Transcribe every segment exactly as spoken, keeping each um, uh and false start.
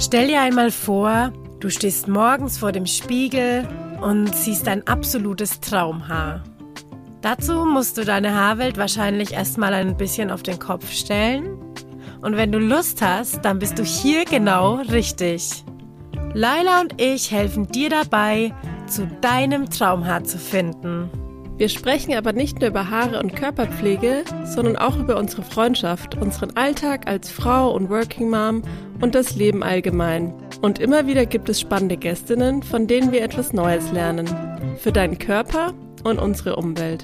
Stell dir einmal vor, du stehst morgens vor dem Spiegel und siehst dein absolutes Traumhaar. Dazu musst du deine Haarwelt wahrscheinlich erstmal ein bisschen auf den Kopf stellen. Und wenn du Lust hast, dann bist du hier genau richtig. Laila und ich helfen dir dabei, zu deinem Traumhaar zu finden. Wir sprechen aber nicht nur über Haare und Körperpflege, sondern auch über unsere Freundschaft, unseren Alltag als Frau und Working Mom und das Leben allgemein. Und immer wieder gibt es spannende Gästinnen, von denen wir etwas Neues lernen. Für deinen Körper und unsere Umwelt.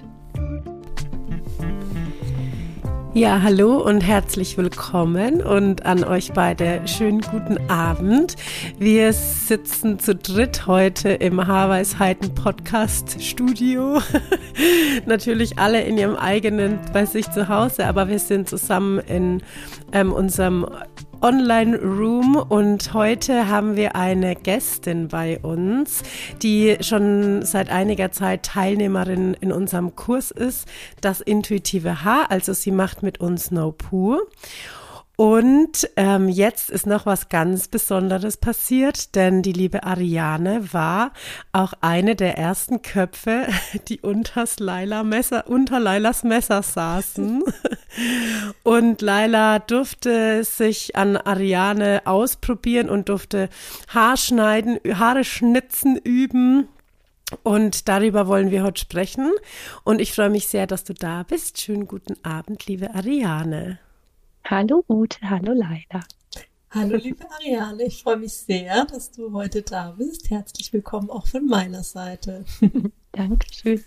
Ja, hallo und herzlich willkommen und an euch beide schönen guten Abend. Wir sitzen zu dritt heute im Haarweisheiten Podcast Studio. Natürlich alle in ihrem eigenen, bei sich zu Hause, aber wir sind zusammen in ähm, unserem Online-Room und heute haben wir eine Gästin bei uns, die schon seit einiger Zeit Teilnehmerin in unserem Kurs ist, das intuitive Haar, also sie macht mit uns No-Poo. Und ähm, jetzt ist noch was ganz Besonderes passiert, denn die liebe Ariane war auch eine der ersten Köpfe, die unters Laila Messer, unter Lailas Messer saßen. Und Laila durfte sich an Ariane ausprobieren und durfte Haarschneiden, Haare schnitzen üben. Und darüber wollen wir heute sprechen. Und ich freue mich sehr, dass du da bist. Schönen guten Abend, liebe Ariane. Hallo Ute, hallo Laila. Hallo liebe Ariane, ich freue mich sehr, dass du heute da bist. Herzlich willkommen auch von meiner Seite. Dankeschön.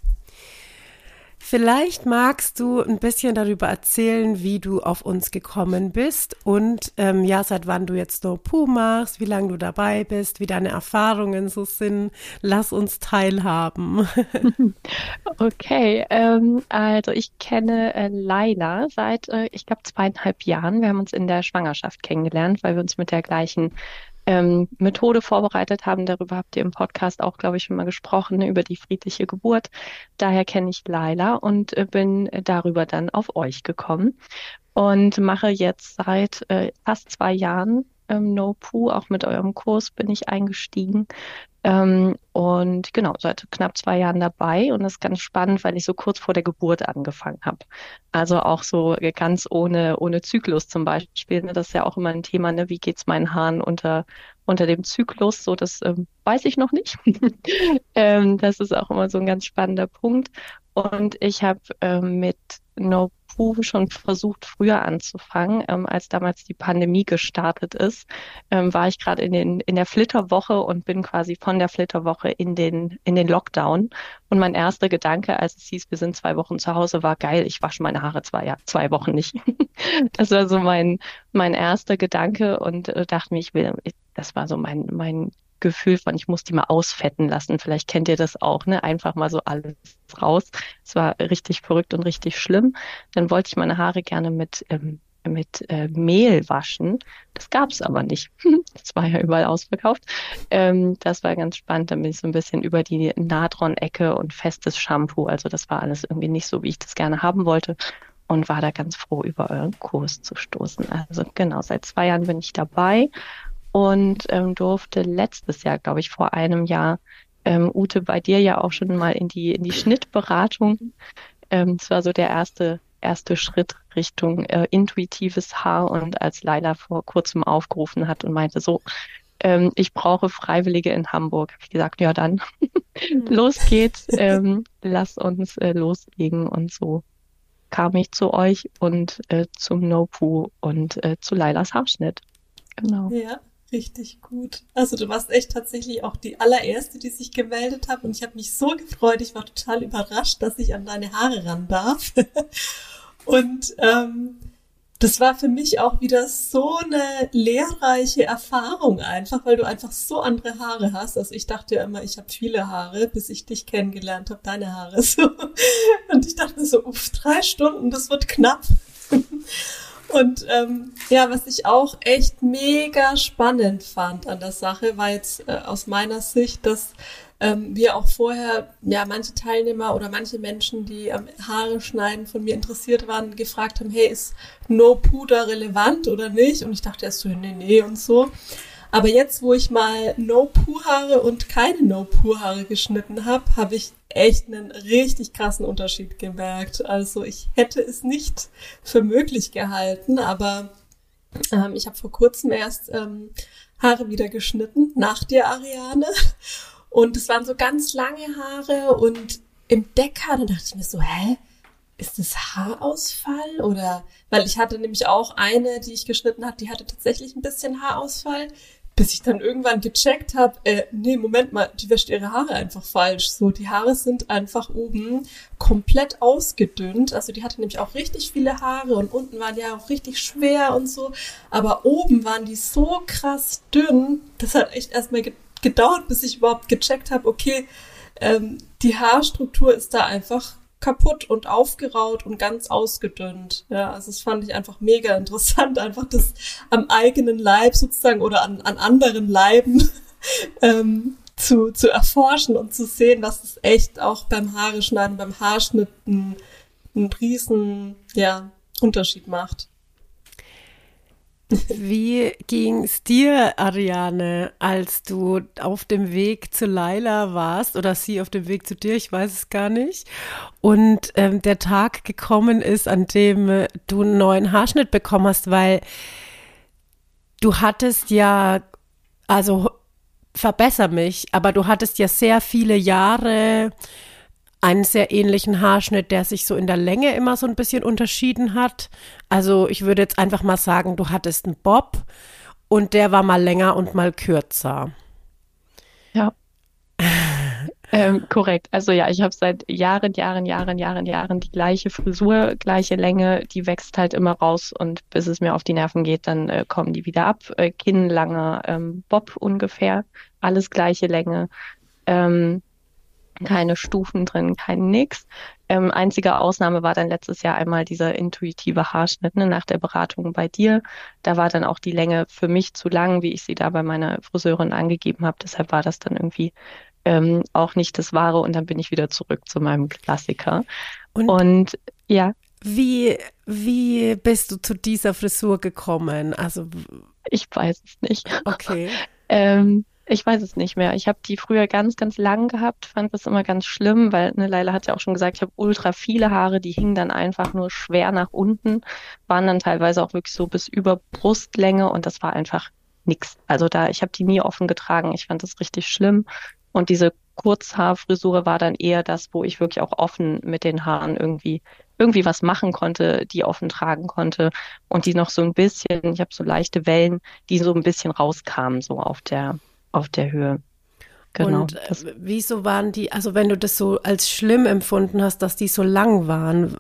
Vielleicht magst du ein bisschen darüber erzählen, wie du auf uns gekommen bist und ähm, ja, seit wann du jetzt No-Poo machst, wie lange du dabei bist, wie deine Erfahrungen so sind. Lass uns teilhaben. Okay, ähm, also ich kenne äh, Laila seit, äh, ich glaube, zweieinhalb Jahren. Wir haben uns in der Schwangerschaft kennengelernt, weil wir uns mit der gleichen ähm, Methode vorbereitet haben. Darüber habt ihr im Podcast auch, glaube ich, schon mal gesprochen, ne, über die friedliche Geburt. Daher kenne ich Laila und äh, bin darüber dann auf euch gekommen und mache jetzt seit äh, fast zwei Jahren ähm, No-Poo. Auch mit eurem Kurs bin ich eingestiegen. Ähm, und genau, seit knapp zwei Jahren dabei und das ist ganz spannend, weil ich so kurz vor der Geburt angefangen habe. Also auch so ganz ohne, ohne Zyklus zum Beispiel. Ne? Das ist ja auch immer ein Thema, ne? Wie geht's meinen Haaren unter, unter dem Zyklus? So, das ähm, weiß ich noch nicht. ähm, das ist auch immer so ein ganz spannender Punkt. Und ich habe ähm, mit No-Poo schon versucht, früher anzufangen. Ähm, als damals die Pandemie gestartet ist, ähm, war ich gerade in den, in der Flitterwoche und bin quasi von der Flitterwoche in den, in den Lockdown. Und mein erster Gedanke, als es hieß, wir sind zwei Wochen zu Hause, war geil, ich wasche meine Haare zwei, ja, zwei Wochen nicht. Das war so mein, mein erster Gedanke und äh, dachte mir, ich will, ich, das war so mein, mein Gefühl von, ich muss die mal ausfetten lassen. Vielleicht kennt ihr das auch, ne? Einfach mal so alles raus. Es war richtig verrückt und richtig schlimm. Dann wollte ich meine Haare gerne mit, ähm, mit äh, Mehl waschen. Das gab es aber nicht. Das war ja überall ausverkauft. Ähm, das war ganz spannend. Dann bin ich so ein bisschen über die Natron-Ecke und festes Shampoo. Also das war alles irgendwie nicht so, wie ich das gerne haben wollte. Und war da ganz froh, über euren Kurs zu stoßen. Also genau, seit zwei Jahren bin ich dabei. Und ähm, durfte letztes Jahr, glaube ich, vor einem Jahr, ähm, Ute, bei dir ja auch schon mal in die in die Schnittberatung. Ähm, das war so der erste erste Schritt Richtung äh, intuitives Haar. Und als Laila vor kurzem aufgerufen hat und meinte so, ähm, ich brauche Freiwillige in Hamburg, habe ich gesagt, ja dann, los geht's, ähm, lass uns äh, loslegen. Und so kam ich zu euch und äh, zum No-Poo und äh, zu Lailas Haarschnitt. Genau. Ja. Richtig gut. Also du warst echt tatsächlich auch die allererste, die sich gemeldet hat und ich habe mich so gefreut. Ich war total überrascht, dass ich an deine Haare ran darf. Und ähm, das war für mich auch wieder so eine lehrreiche Erfahrung einfach, weil du einfach so andere Haare hast. Also ich dachte ja immer, ich habe viele Haare, bis ich dich kennengelernt habe, deine Haare so. Und ich dachte mir so, uff, drei Stunden, das wird knapp. Und ähm, ja, was ich auch echt mega spannend fand an der Sache, war jetzt äh, aus meiner Sicht, dass ähm, wie auch vorher, ja, manche Teilnehmer oder manche Menschen, die am Haare schneiden von mir interessiert waren, gefragt haben, hey, ist No-Puder relevant oder nicht? Und ich dachte erst so, nee, nee und so. Aber jetzt, wo ich mal No-Poo-Haare und keine No-Poo-Haare geschnitten habe, habe ich echt einen richtig krassen Unterschied gemerkt. Also ich hätte es nicht für möglich gehalten, aber ähm, ich habe vor kurzem erst ähm, Haare wieder geschnitten, nach dir, Ariane. Und es waren so ganz lange Haare und im Deckhaar, da dachte ich mir so, hä, ist das Haarausfall? Oder, weil ich hatte nämlich auch eine, die ich geschnitten habe, die hatte tatsächlich ein bisschen Haarausfall, bis ich dann irgendwann gecheckt habe, äh, nee, Moment mal, die wäscht ihre Haare einfach falsch. So, die Haare sind einfach oben komplett ausgedünnt. Also die hatte nämlich auch richtig viele Haare und unten waren die ja auch richtig schwer und so. Aber oben waren die so krass dünn, das hat echt erstmal ge- gedauert, bis ich überhaupt gecheckt habe, okay, ähm, die Haarstruktur ist da einfach kaputt und aufgeraut und ganz ausgedünnt. Ja, also das fand ich einfach mega interessant, einfach das am eigenen Leib sozusagen oder an, an anderen Leiben ähm, zu, zu erforschen und zu sehen, dass es echt auch beim Haare schneiden, beim Haarschnitt einen, einen riesen, ja, Unterschied macht. Wie ging's dir, Ariane, als du auf dem Weg zu Laila warst oder sie auf dem Weg zu dir, ich weiß es gar nicht, und ähm, der Tag gekommen ist, an dem äh, du einen neuen Haarschnitt bekommen hast, weil du hattest ja, also verbessere mich, aber du hattest ja sehr viele Jahre einen sehr ähnlichen Haarschnitt, der sich so in der Länge immer so ein bisschen unterschieden hat. Also ich würde jetzt einfach mal sagen, du hattest einen Bob und der war mal länger und mal kürzer. Ja. ähm, korrekt. Also ja, ich habe seit Jahren, Jahren, Jahren, Jahren, Jahren die gleiche Frisur, gleiche Länge, die wächst halt immer raus und bis es mir auf die Nerven geht, dann äh, kommen die wieder ab. Äh, kinnlanger ähm, Bob ungefähr, alles gleiche Länge. Ähm, keine Stufen drin, kein nix. Ähm, einzige Ausnahme war dann letztes Jahr einmal dieser intuitive Haarschnitt, ne, nach der Beratung bei dir. Da war dann auch die Länge für mich zu lang, wie ich sie da bei meiner Friseurin angegeben habe. Deshalb war das dann irgendwie ähm, auch nicht das Wahre und dann bin ich wieder zurück zu meinem Klassiker. Und, und ja. Wie, wie bist du zu dieser Frisur gekommen? Also ich weiß es nicht. Okay. ähm, Ich weiß es nicht mehr. Ich habe die früher ganz, ganz lang gehabt, fand das immer ganz schlimm, weil ne, Laila hat ja auch schon gesagt, ich habe ultra viele Haare, die hingen dann einfach nur schwer nach unten, waren dann teilweise auch wirklich so bis über Brustlänge und das war einfach nix. Also da, ich habe die nie offen getragen. Ich fand das richtig schlimm. Und diese Kurzhaarfrisur war dann eher das, wo ich wirklich auch offen mit den Haaren irgendwie irgendwie was machen konnte, die offen tragen konnte und die noch so ein bisschen, ich habe so leichte Wellen, die so ein bisschen rauskamen, so auf der auf der Höhe. Genau. Und äh, wieso waren die, also wenn du das so als schlimm empfunden hast, dass die so lang waren,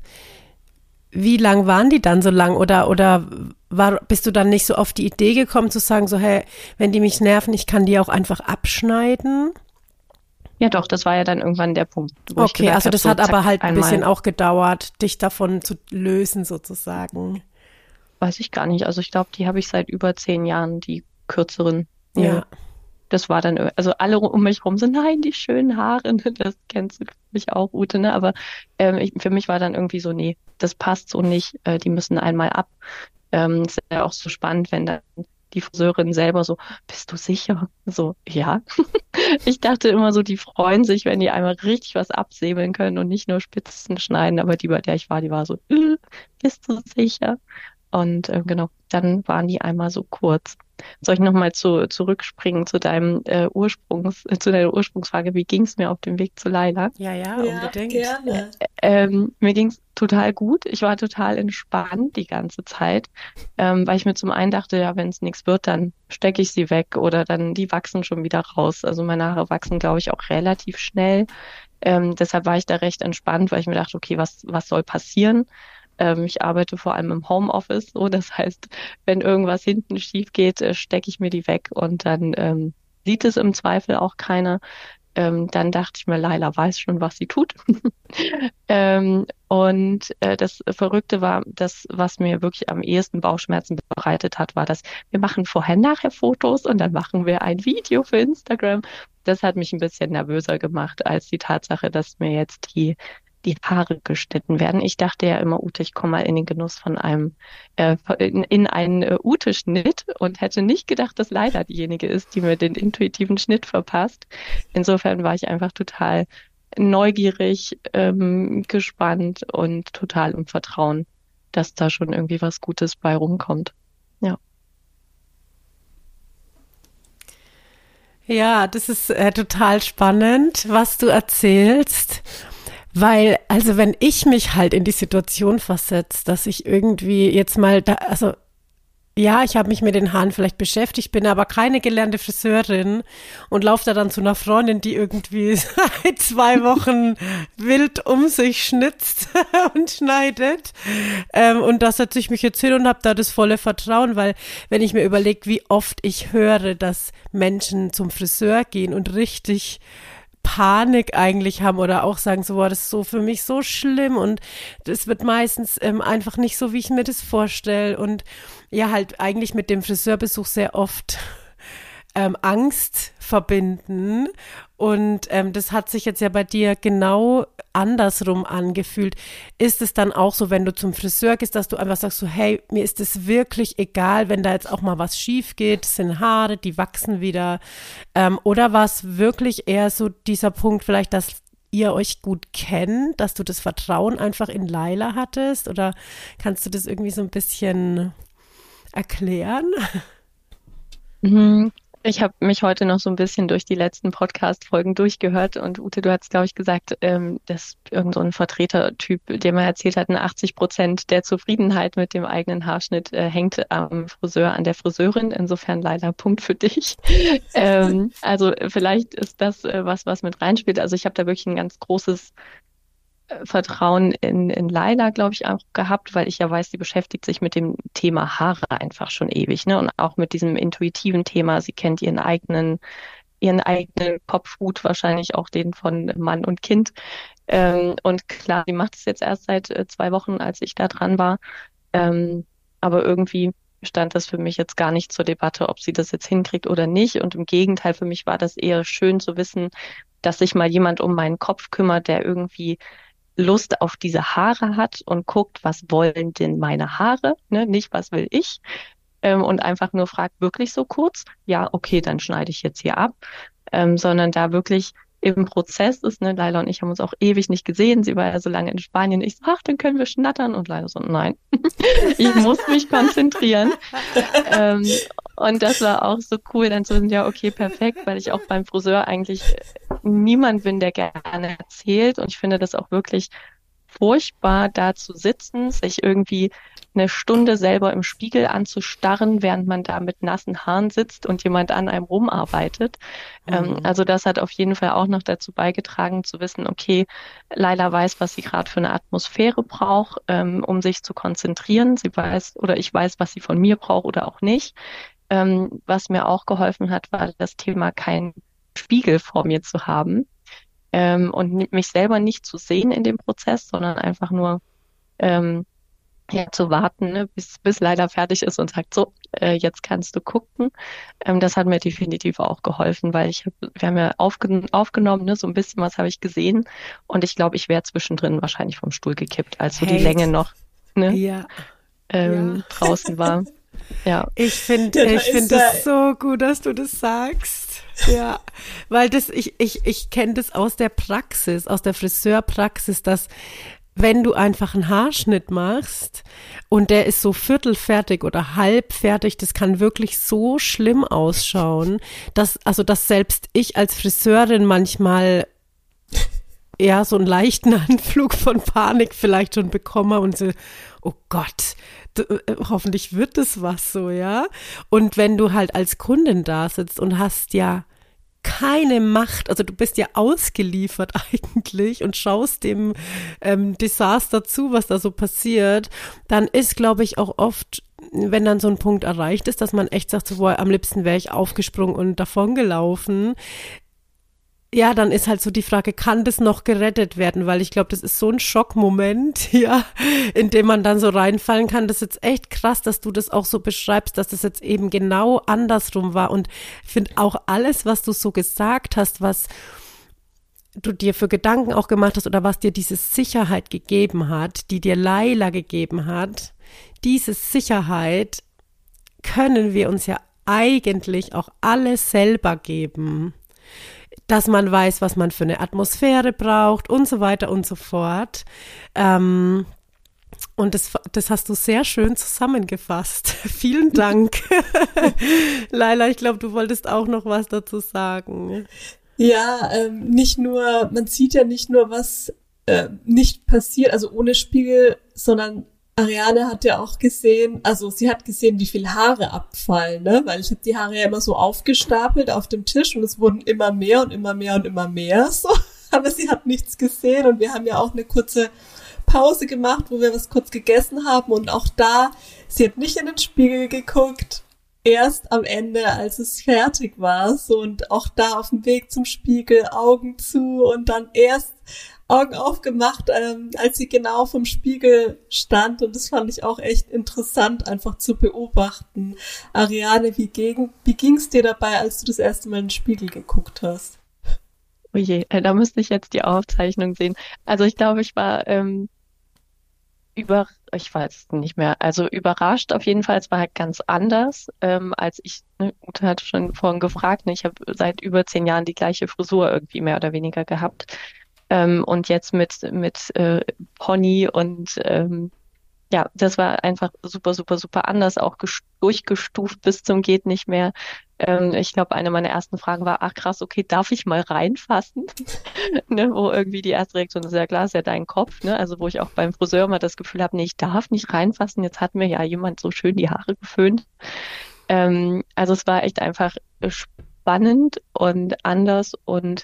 wie lang waren die dann so lang? Oder, oder war, bist du dann nicht so auf die Idee gekommen zu sagen, so hey, wenn die mich nerven, ich kann die auch einfach abschneiden? Ja doch, das war ja dann irgendwann der Punkt. Wo Okay, ich also hab, das so, hat zack, aber halt ein einmal, bisschen auch gedauert, dich davon zu lösen sozusagen. Weiß ich gar nicht. Also ich glaube, die habe ich seit über zehn Jahren, die kürzeren. Ja. ja. Das war dann, also alle um mich rum so, nein, die schönen Haare, das kennst du mich auch, Ute, ne? Aber ähm, ich, für mich war dann irgendwie so, nee, das passt so nicht, äh, die müssen einmal ab. Ähm, ist ja auch so spannend, wenn dann die Friseurin selber so, bist du sicher? So, ja. Ich dachte immer so, die freuen sich, wenn die einmal richtig was absäbeln können und nicht nur Spitzen schneiden, aber die, bei der ich war, die war so, äh, bist du sicher? Und äh, genau, dann waren die einmal so kurz. Soll ich nochmal zu, zurückspringen zu deinem äh, Ursprungs, äh, zu deiner Ursprungsfrage, wie ging es mir auf dem Weg zu Laila? Ja, ja, Ja, unbedingt. gerne. Ähm, mir ging es total gut. Ich war total entspannt die ganze Zeit, ähm, weil ich mir zum einen dachte, ja, wenn es nichts wird, dann stecke ich sie weg oder dann die wachsen schon wieder raus. Also meine Haare wachsen, glaube ich, auch relativ schnell. Ähm, deshalb war ich da recht entspannt, weil ich mir dachte, okay, was, was soll passieren? Ähm, ich arbeite vor allem im Homeoffice, so das heißt, wenn irgendwas hinten schief geht, äh, stecke ich mir die weg und dann ähm, sieht es im Zweifel auch keiner. ähm, dann dachte ich mir, Laila weiß schon, was sie tut. ähm, und äh, das Verrückte war, das, was mir wirklich am ehesten Bauchschmerzen bereitet hat, war, dass wir machen Vorher-Nachher-Fotos und dann machen wir ein Video für Instagram. Das hat mich ein bisschen nervöser gemacht als die Tatsache, dass mir jetzt die die Haare geschnitten werden. Ich dachte ja immer, Ute, ich komme mal in den Genuss von einem, äh, in, in einen äh, Ute-Schnitt und hätte nicht gedacht, dass Laila diejenige ist, die mir den intuitiven Schnitt verpasst. Insofern war ich einfach total neugierig, ähm, gespannt und total im Vertrauen, dass da schon irgendwie was Gutes bei rumkommt. Ja. Ja, das ist äh, total spannend, was du erzählst. Weil, also wenn ich mich halt in die Situation versetze, dass ich irgendwie jetzt mal da, also ja, ich habe mich mit den Haaren vielleicht beschäftigt, bin aber keine gelernte Friseurin und laufe da dann zu einer Freundin, die irgendwie seit zwei Wochen wild um sich schnitzt und schneidet. Ähm, und da setze ich mich jetzt hin und habe da das volle Vertrauen, weil wenn ich mir überlege, wie oft ich höre, dass Menschen zum Friseur gehen und richtig Panik eigentlich haben oder auch sagen, so, boah, das ist so für mich so schlimm und das wird meistens ähm, einfach nicht so, wie ich mir das vorstelle und ja, halt eigentlich mit dem Friseurbesuch sehr oft ähm, Angst verbinden und ähm, das hat sich jetzt ja bei dir genau andersrum angefühlt. Ist es dann auch so, wenn du zum Friseur gehst, dass du einfach sagst so, hey, mir ist es wirklich egal, wenn da jetzt auch mal was schief geht, es sind Haare, die wachsen wieder, ähm, oder war es wirklich eher so dieser Punkt vielleicht, dass ihr euch gut kennt, dass du das Vertrauen einfach in Laila hattest, oder kannst du das irgendwie so ein bisschen erklären? Mhm. Ich habe mich heute noch so ein bisschen durch die letzten Podcast-Folgen durchgehört und Ute, du hast, glaube ich, gesagt, ähm, dass irgend so ein Vertretertyp, der mir erzählt hat, achtzig Prozent der Zufriedenheit mit dem eigenen Haarschnitt äh, hängt am Friseur, an der Friseurin. Insofern leider Punkt für dich. ähm, also vielleicht ist das äh, was, was mit reinspielt. Also ich habe da wirklich ein ganz großes Vertrauen in, in Laila, glaube ich, auch gehabt, weil ich ja weiß, sie beschäftigt sich mit dem Thema Haare einfach schon ewig, ne? Und auch mit diesem intuitiven Thema. Sie kennt ihren eigenen, ihren eigenen Kopf gut, wahrscheinlich auch den von Mann und Kind. Ähm, und klar, sie macht es jetzt erst seit äh, zwei Wochen, als ich da dran war. Ähm, aber irgendwie stand das für mich jetzt gar nicht zur Debatte, ob sie das jetzt hinkriegt oder nicht. Und im Gegenteil, für mich war das eher schön zu wissen, dass sich mal jemand um meinen Kopf kümmert, der irgendwie Lust auf diese Haare hat und guckt, was wollen denn meine Haare, ne? Nicht, was will ich, ähm, und einfach nur fragt, wirklich so kurz? Ja, okay, dann schneide ich jetzt hier ab, ähm, sondern da wirklich im Prozess ist, ne? Laila und ich haben uns auch ewig nicht gesehen, sie war ja so lange in Spanien, ich so, ach, dann können wir schnattern und Laila so, nein, ich muss mich konzentrieren. ähm, Und das war auch so cool, dann zu sagen, ja, okay, perfekt, weil ich auch beim Friseur eigentlich niemand bin, der gerne erzählt. Und ich finde das auch wirklich furchtbar, da zu sitzen, sich irgendwie eine Stunde selber im Spiegel anzustarren, während man da mit nassen Haaren sitzt und jemand an einem rumarbeitet. Mhm. Ähm, also das hat auf jeden Fall auch noch dazu beigetragen, zu wissen, okay, Laila weiß, was sie gerade für eine Atmosphäre braucht, ähm, um sich zu konzentrieren. Sie weiß oder ich weiß, was sie von mir braucht oder auch nicht. Ähm, was mir auch geholfen hat, war das Thema, keinen Spiegel vor mir zu haben ähm, und mich selber nicht zu sehen in dem Prozess, sondern einfach nur ähm, ja, zu warten, ne, bis, bis Laila fertig ist und sagt, so, äh, jetzt kannst du gucken. Ähm, das hat mir definitiv auch geholfen, weil ich hab, wir haben ja aufgen aufgenommen, ne, so ein bisschen was habe ich gesehen und ich glaube, ich wäre zwischendrin wahrscheinlich vom Stuhl gekippt, als so hey. die Länge noch ne, ja. Ähm, ja. draußen war. Ja. Ich finde, ich finde es so gut, dass du das sagst. Ja, weil das, ich, ich, ich kenne das aus der Praxis, aus der Friseurpraxis, dass wenn du einfach einen Haarschnitt machst und der ist so viertelfertig oder halbfertig, das kann wirklich so schlimm ausschauen, dass, also, dass selbst ich als Friseurin manchmal ja, so einen leichten Anflug von Panik vielleicht schon bekomme und so, oh Gott, d- hoffentlich wird das was so, ja. Und wenn du halt als Kundin da sitzt und hast ja keine Macht, also du bist ja ausgeliefert eigentlich und schaust dem ähm, Desaster zu, was da so passiert, dann ist, glaube ich, auch oft, wenn dann so ein Punkt erreicht ist, dass man echt sagt, so, boah, am liebsten wäre ich aufgesprungen und davongelaufen. ja, dann ist halt so die Frage, kann das noch gerettet werden? Weil ich glaube, das ist so ein Schockmoment, ja, in dem man dann so reinfallen kann. Das ist jetzt echt krass, dass du das auch so beschreibst, dass das jetzt eben genau andersrum war. Und ich finde auch alles, was du so gesagt hast, was du dir für Gedanken auch gemacht hast oder was dir diese Sicherheit gegeben hat, die dir Laila gegeben hat, diese Sicherheit können wir uns ja eigentlich auch alle selber geben. Dass man weiß, was man für eine Atmosphäre braucht und so weiter und so fort. Ähm, und das, das hast du sehr schön zusammengefasst. Vielen Dank. Laila, ich glaube, du wolltest auch noch was dazu sagen. Ja, ähm, nicht nur, man sieht ja nicht nur, was äh, nicht passiert, also ohne Spiegel, sondern Ariane hat ja auch gesehen, also sie hat gesehen, wie viel Haare abfallen, ne? Weil ich habe die Haare ja immer so aufgestapelt auf dem Tisch und es wurden immer mehr und immer mehr und immer mehr so. Aber sie hat nichts gesehen und wir haben ja auch eine kurze Pause gemacht, wo wir was kurz gegessen haben und auch da, sie hat nicht in den Spiegel geguckt, erst am Ende, als es fertig war, so und auch da auf dem Weg zum Spiegel, Augen zu und dann erst Augen aufgemacht, ähm, als sie genau vom Spiegel stand und das fand ich auch echt interessant, einfach zu beobachten. Ariane, wie, gegen, wie ging's dir dabei, als du das erste Mal in den Spiegel geguckt hast? Oh je, äh, da müsste ich jetzt die Aufzeichnung sehen. Also ich glaube, ich war ähm, über, ich weiß nicht mehr, also überrascht auf jeden Fall. Es war halt ganz anders, ähm, als ich, ne, Ute hat schon vorhin gefragt, ne, ich habe seit über zehn Jahren die gleiche Frisur irgendwie mehr oder weniger gehabt. Ähm, und jetzt mit, mit äh, Pony und ähm, ja, das war einfach super, super, super anders, auch ges- durchgestuft bis zum geht nicht mehr. Ähm, ich glaube, eine meiner ersten Fragen war, ach krass, okay, darf ich mal reinfassen? Ne, wo irgendwie die erste Reaktion ist, ja klar, ist ja dein Kopf, ne? Also wo ich auch beim Friseur mal das Gefühl habe, nee, ich darf nicht reinfassen. Jetzt hat mir ja jemand so schön die Haare geföhnt. Ähm, also es war echt einfach spannend und anders und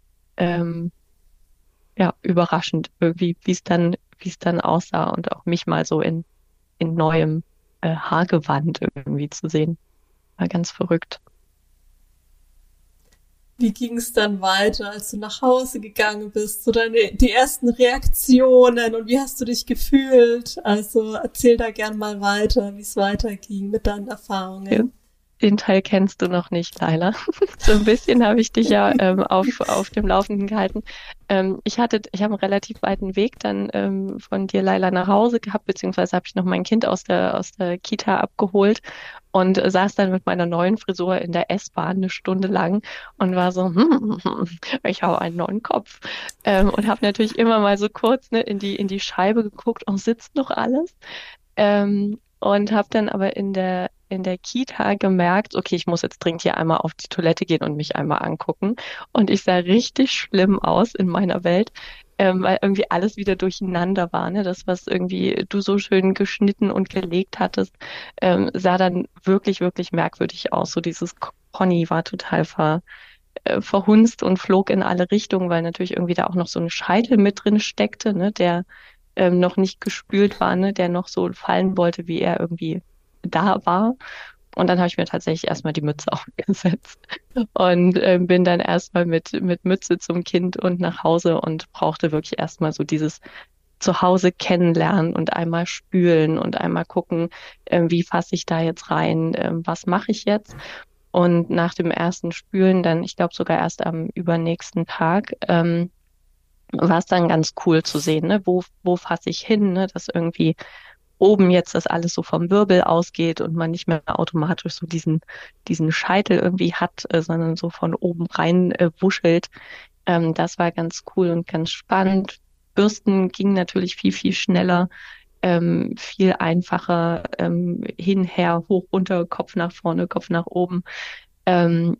ähm, ja, überraschend irgendwie, wie es dann, wie es dann aussah und auch mich mal so in, in neuem äh, Haargewand irgendwie zu sehen. War ganz verrückt. Wie ging's dann weiter, als du nach Hause gegangen bist? So deine, die ersten Reaktionen und wie hast du dich gefühlt? Also erzähl da gern mal weiter, wie es weiterging mit deinen Erfahrungen. Ja. Den Teil kennst du noch nicht, Laila. So ein bisschen habe ich dich ja ähm, auf, auf dem Laufenden gehalten. Ähm, ich hatte, ich habe einen relativ weiten Weg dann ähm, von dir, Laila, nach Hause gehabt, beziehungsweise habe ich noch mein Kind aus der, aus der Kita abgeholt und äh, saß dann mit meiner neuen Frisur in der S-Bahn eine Stunde lang und war so, hm, hm, ich habe einen neuen Kopf. Ähm, und habe natürlich immer mal so kurz ne, in die, in die Scheibe geguckt, oh, sitzt noch alles? Ähm, und habe dann aber in der in der Kita gemerkt, okay, ich muss jetzt dringend hier einmal auf die Toilette gehen und mich einmal angucken. Und ich sah richtig schlimm aus in meiner Welt, ähm, weil irgendwie alles wieder durcheinander war. Ne? Das, was irgendwie du so schön geschnitten und gelegt hattest, ähm, sah dann wirklich, wirklich merkwürdig aus. So dieses Pony war total ver, äh, verhunzt und flog in alle Richtungen, weil natürlich irgendwie da auch noch so ein Scheitel mit drin steckte, ne? Der ähm, noch nicht gespült war, ne? Der noch so fallen wollte, wie er irgendwie da war. Und dann habe ich mir tatsächlich erstmal die Mütze aufgesetzt und äh, bin dann erstmal mit, mit Mütze zum Kind und nach Hause und brauchte wirklich erstmal so dieses Zuhause kennenlernen und einmal spülen und einmal gucken, äh, wie fasse ich da jetzt rein, äh, was mache ich jetzt? Und nach dem ersten Spülen, dann, ich glaube sogar erst am übernächsten Tag, ähm, war es dann ganz cool zu sehen, ne? Wo, wo fasse ich hin, ne? Dass irgendwie oben jetzt das alles so vom Wirbel ausgeht und man nicht mehr automatisch so diesen, diesen Scheitel irgendwie hat, äh, sondern so von oben rein äh, wuschelt. Ähm, das war ganz cool und ganz spannend. Bürsten ging natürlich viel, viel schneller, ähm, viel einfacher, ähm, hin, her, hoch, runter, Kopf nach vorne, Kopf nach oben. Ähm,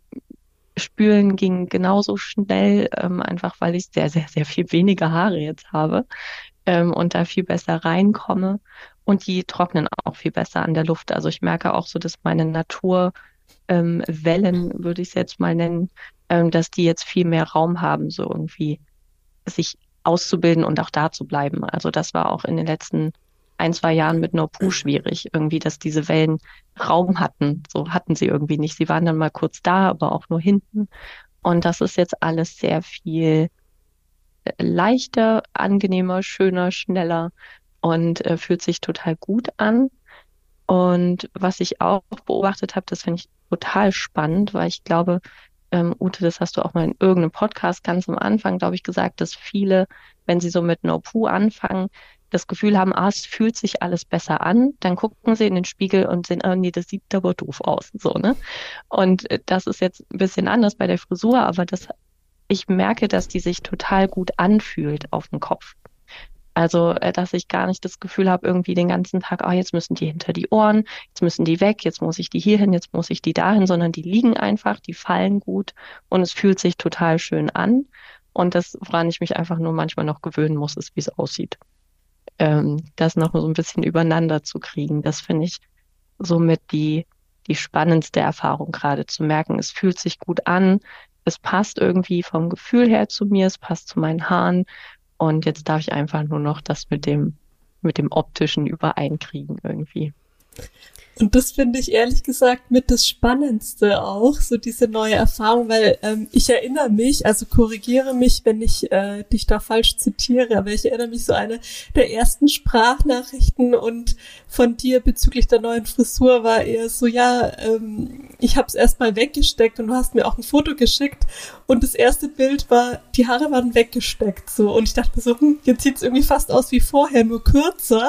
Spülen ging genauso schnell, ähm, einfach weil ich sehr, sehr, sehr viel weniger Haare jetzt habe ähm, und da viel besser reinkomme. Und die trocknen auch viel besser an der Luft. Also ich merke auch so, dass meine Naturwellen, ähm, Wellen, würde ich es jetzt mal nennen, ähm, dass die jetzt viel mehr Raum haben, so irgendwie sich auszubilden und auch da zu bleiben. Also das war auch in den letzten ein, zwei Jahren mit Norpu schwierig, irgendwie, dass diese Wellen Raum hatten. So hatten sie irgendwie nicht. Sie waren dann mal kurz da, aber auch nur hinten. Und das ist jetzt alles sehr viel leichter, angenehmer, schöner, schneller und äh, fühlt sich total gut an. Und was ich auch beobachtet habe, das finde ich total spannend, weil ich glaube, ähm, Ute, das hast du auch mal in irgendeinem Podcast ganz am Anfang, glaube ich, gesagt, dass viele, wenn sie so mit No Poo anfangen, das Gefühl haben, ah, es fühlt sich alles besser an, dann gucken sie in den Spiegel und sehen, ah, nee, das sieht aber doof aus, so, ne? Und äh, das ist jetzt ein bisschen anders bei der Frisur, aber das, ich merke, dass die sich total gut anfühlt auf dem Kopf. Also, äh, dass ich gar nicht das Gefühl habe, irgendwie den ganzen Tag, ah, jetzt müssen die hinter die Ohren, jetzt müssen die weg, jetzt muss ich die hier hin, jetzt muss ich die dahin, sondern die liegen einfach, die fallen gut und es fühlt sich total schön an. Und das, woran ich mich einfach nur manchmal noch gewöhnen muss, ist, wie es aussieht. Ähm, das noch so ein bisschen übereinander zu kriegen, das finde ich somit die, die spannendste Erfahrung gerade zu merken. Es fühlt sich gut an, es passt irgendwie vom Gefühl her zu mir, es passt zu meinen Haaren. Und jetzt darf ich einfach nur noch das mit dem, mit dem Optischen übereinkriegen irgendwie. Und das finde ich ehrlich gesagt mit das Spannendste auch, so diese neue Erfahrung, weil ähm, ich erinnere mich, also korrigiere mich, wenn ich äh, dich da falsch zitiere, aber ich erinnere mich so eine der ersten Sprachnachrichten und von dir bezüglich der neuen Frisur war eher so, ja, ähm, ich habe es erstmal weggesteckt und du hast mir auch ein Foto geschickt und das erste Bild war, die Haare waren weggesteckt so und ich dachte mir so, hm, jetzt sieht es irgendwie fast aus wie vorher, nur kürzer.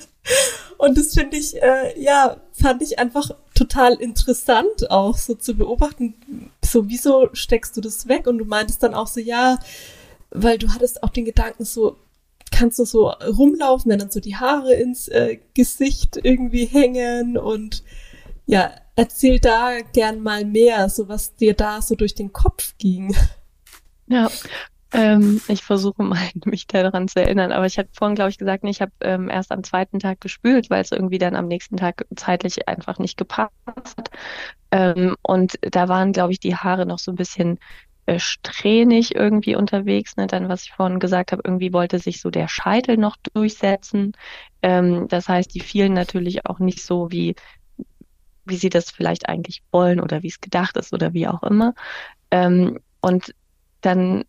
Und das finde ich, äh, ja, fand ich einfach total interessant auch so zu beobachten, so wieso steckst du das weg? Und du meintest dann auch so, ja, weil du hattest auch den Gedanken so, kannst du so rumlaufen, wenn dann so die Haare ins äh, Gesicht irgendwie hängen und ja, erzähl da gern mal mehr, so was dir da so durch den Kopf ging. Ja, Ähm, ich versuche mal, mich daran zu erinnern, aber ich hatte vorhin, glaube ich, gesagt, nee, ich habe ähm, erst am zweiten Tag gespült, weil es irgendwie dann am nächsten Tag zeitlich einfach nicht gepasst hat. Ähm, und da waren, glaube ich, die Haare noch so ein bisschen äh, strähnig irgendwie unterwegs. Ne? Dann, was ich vorhin gesagt habe, irgendwie wollte sich so der Scheitel noch durchsetzen. Ähm, das heißt, die fielen natürlich auch nicht so, wie, wie sie das vielleicht eigentlich wollen oder wie es gedacht ist oder wie auch immer. Ähm, und dann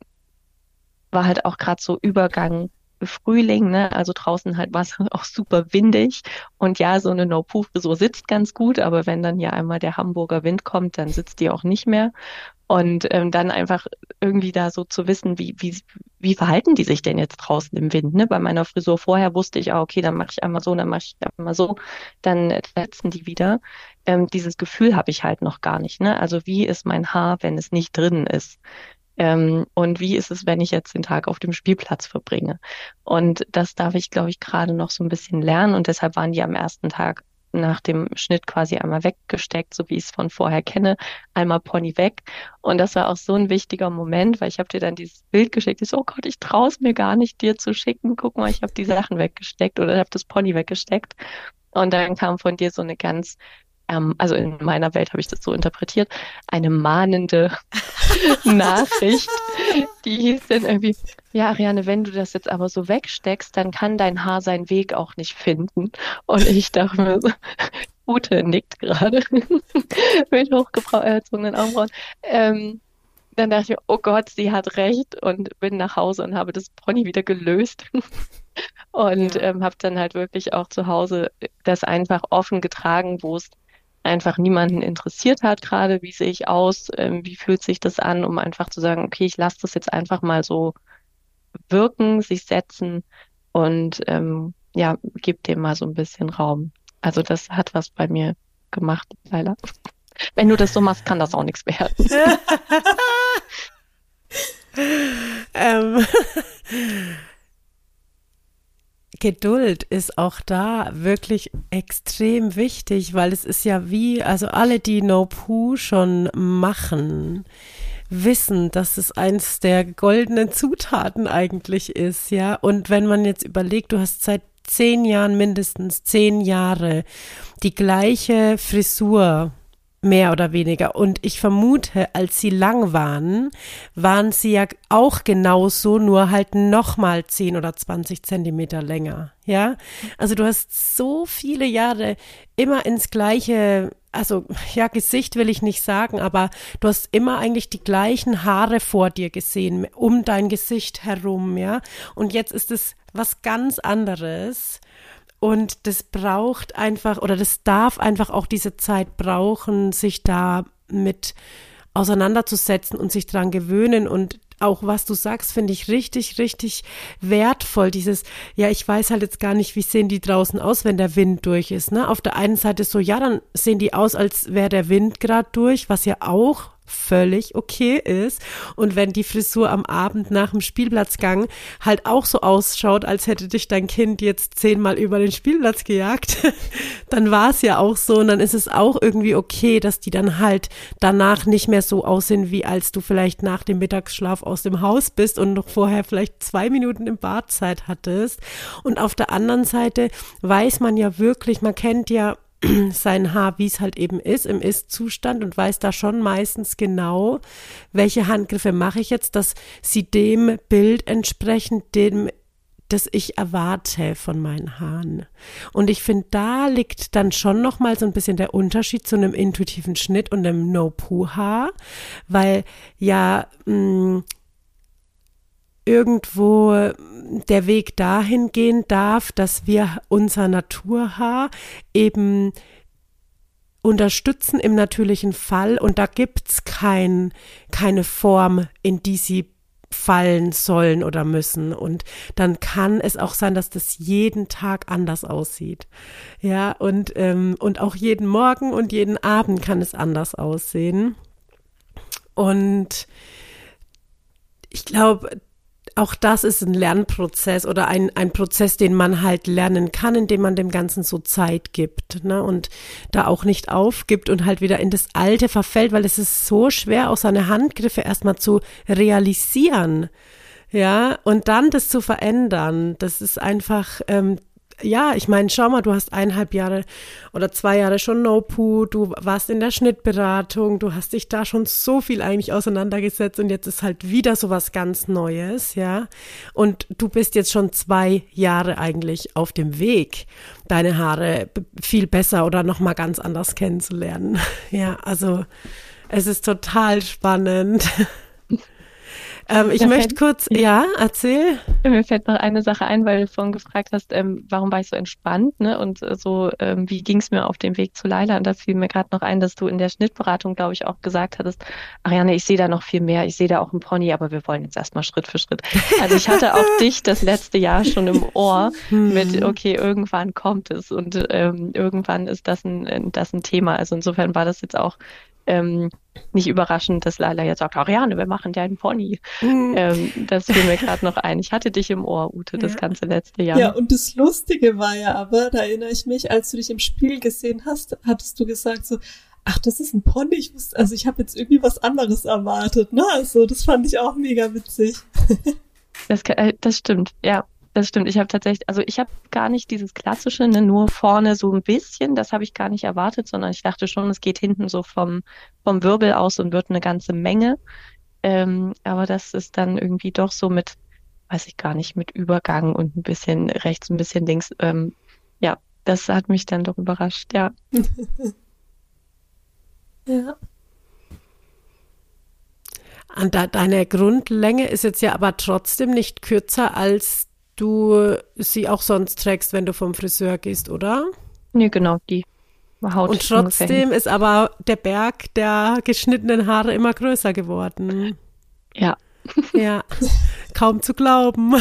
war halt auch gerade so Übergang Frühling, ne? Also draußen halt war es auch super windig. Und ja, so eine No-Poo-Frisur sitzt ganz gut, aber wenn dann ja einmal der Hamburger Wind kommt, dann sitzt die auch nicht mehr. Und ähm, dann einfach irgendwie da so zu wissen, wie, wie, wie verhalten die sich denn jetzt draußen im Wind? Ne? Bei meiner Frisur vorher wusste ich, ah, okay, dann mache ich einmal so, dann mache ich einmal so, dann äh, setzen die wieder. Ähm, dieses Gefühl habe ich halt noch gar nicht. Ne? Also wie ist mein Haar, wenn es nicht drin ist? Ähm, und wie ist es, wenn ich jetzt den Tag auf dem Spielplatz verbringe? Und das darf ich, glaube ich, gerade noch so ein bisschen lernen. Und deshalb waren die am ersten Tag nach dem Schnitt quasi einmal weggesteckt, so wie ich es von vorher kenne, einmal Pony weg. Und das war auch so ein wichtiger Moment, weil ich habe dir dann dieses Bild geschickt. Ich so, oh Gott, ich traue es mir gar nicht, dir zu schicken. Guck mal, ich habe die Sachen weggesteckt oder ich habe das Pony weggesteckt. Und dann kam von dir so eine ganz ähm, also in meiner Welt habe ich das so interpretiert, eine mahnende Nachricht, die hieß dann irgendwie, ja, Ariane, wenn du das jetzt aber so wegsteckst, dann kann dein Haar seinen Weg auch nicht finden. Und ich dachte mir so, Ute nickt gerade mit hochgezogenen Augenbrauen. Ähm, dann dachte ich mir, oh Gott, sie hat recht und bin nach Hause und habe das Pony wieder gelöst. Und Ja. ähm, habe dann halt wirklich auch zu Hause das einfach offen getragen, wo es einfach niemanden interessiert hat gerade, wie sehe ich aus, ähm, wie fühlt sich das an, um einfach zu sagen, okay, ich lasse das jetzt einfach mal so wirken, sich setzen und ähm, ja, gebe dem mal so ein bisschen Raum. Also das hat was bei mir gemacht, Leila. Wenn du das so machst, kann das auch nichts werden. ähm, Geduld ist auch da wirklich extrem wichtig, weil es ist ja wie, also alle, die No-Poo schon machen, wissen, dass es eins der goldenen Zutaten eigentlich ist, ja. Und wenn man jetzt überlegt, du hast seit zehn Jahren, mindestens zehn Jahre, die gleiche Frisur, mehr oder weniger. Und ich vermute, als sie lang waren, waren sie ja auch genauso, nur halt nochmal zehn oder zwanzig Zentimeter länger. Ja, also du hast so viele Jahre immer ins gleiche also ja, Gesicht will ich nicht sagen, aber du hast immer eigentlich die gleichen Haare vor dir gesehen, um dein Gesicht herum, ja. Und jetzt ist es was ganz anderes. Und das braucht einfach, oder das darf einfach auch diese Zeit brauchen, sich da mit auseinanderzusetzen und sich dran gewöhnen. Und auch was du sagst, finde ich richtig, richtig wertvoll. Dieses, ja, ich weiß halt jetzt gar nicht, wie sehen die draußen aus, wenn der Wind durch ist, ne? Auf der einen Seite so, ja, dann sehen die aus, als wäre der Wind gerade durch, was ja auch völlig okay ist. Und wenn die Frisur am Abend nach dem Spielplatzgang halt auch so ausschaut, als hätte dich dein Kind jetzt zehnmal über den Spielplatz gejagt, dann war es ja auch so. Und dann ist es auch irgendwie okay, dass die dann halt danach nicht mehr so aussehen, wie als du vielleicht nach dem Mittagsschlaf aus dem Haus bist und noch vorher vielleicht zwei Minuten im Bad Zeit hattest. Und auf der anderen Seite weiß man ja wirklich, man kennt ja sein Haar, wie es halt eben ist, im Ist-Zustand und weiß da schon meistens genau, welche Handgriffe mache ich jetzt, dass sie dem Bild entsprechen, dem, das ich erwarte von meinen Haaren. Und ich finde, da liegt dann schon nochmal so ein bisschen der Unterschied zu einem intuitiven Schnitt und einem No-Poo-Haar, weil ja mh, irgendwo der Weg dahin gehen darf, dass wir unser Naturhaar eben unterstützen im natürlichen Fall und da gibt's kein, keine Form, in die sie fallen sollen oder müssen und dann kann es auch sein, dass das jeden Tag anders aussieht. Ja, und, ähm, und auch jeden Morgen und jeden Abend kann es anders aussehen und ich glaube, auch das ist ein Lernprozess oder ein, ein Prozess, den man halt lernen kann, indem man dem Ganzen so Zeit gibt, ne, und da auch nicht aufgibt und halt wieder in das Alte verfällt, weil es ist so schwer, auch seine Handgriffe erstmal zu realisieren, ja, und dann das zu verändern, das ist einfach, ähm, ja, ich meine, schau mal, du hast eineinhalb Jahre oder zwei Jahre schon No-Poo, du warst in der Schnittberatung, du hast dich da schon so viel eigentlich auseinandergesetzt und jetzt ist halt wieder so was ganz Neues, ja, und du bist jetzt schon zwei Jahre eigentlich auf dem Weg, deine Haare viel besser oder nochmal ganz anders kennenzulernen, ja, also es ist total spannend. Ähm, ich Mir möchte fällt- kurz, ja, erzähl. Mir fällt noch eine Sache ein, weil du vorhin gefragt hast, ähm, warum war ich so entspannt, ne? Und äh, so, ähm, wie ging es mir auf dem Weg zu Laila? Und da fiel mir gerade noch ein, dass du in der Schnittberatung, glaube ich, auch gesagt hattest, Ariane, ich sehe da noch viel mehr, ich sehe da auch einen Pony, aber wir wollen jetzt erstmal Schritt für Schritt. Also ich hatte auch dich das letzte Jahr schon im Ohr mit, okay, irgendwann kommt es und ähm, irgendwann ist das ein, das ein Thema. Also insofern war das jetzt auch ähm, nicht überraschend, dass Laila jetzt sagt, Ariane, wir machen dir einen Pony. Mhm. Ähm, das fiel mir gerade noch ein. Ich hatte dich im Ohr, Ute, das Ja. ganze letzte Jahr. Ja, und das Lustige war ja aber, da erinnere ich mich, als du dich im Spiel gesehen hast, hattest du gesagt so, ach, das ist ein Pony, ich wusste, also ich habe jetzt irgendwie was anderes erwartet, ne? Also das fand ich auch mega witzig. Das, kann- äh, das stimmt, ja, das stimmt. Ich habe tatsächlich, also ich habe gar nicht dieses klassische, ne, nur vorne so ein bisschen, das habe ich gar nicht erwartet, sondern ich dachte schon, es geht hinten so vom, vom Wirbel aus und wird eine ganze Menge. Ähm, aber das ist dann irgendwie doch so mit, weiß ich gar nicht, mit Übergang und ein bisschen rechts, ein bisschen links. Ähm, ja, das hat mich dann doch überrascht, ja. Ja. Und da, deine Grundlänge ist jetzt ja aber trotzdem nicht kürzer, als du sie auch sonst trägst, wenn du vom Friseur gehst, oder? Nee, genau, die Haut Und ungefähr hin. trotzdem ist aber der Berg der geschnittenen Haare immer größer geworden. Ja. Ja, kaum zu glauben.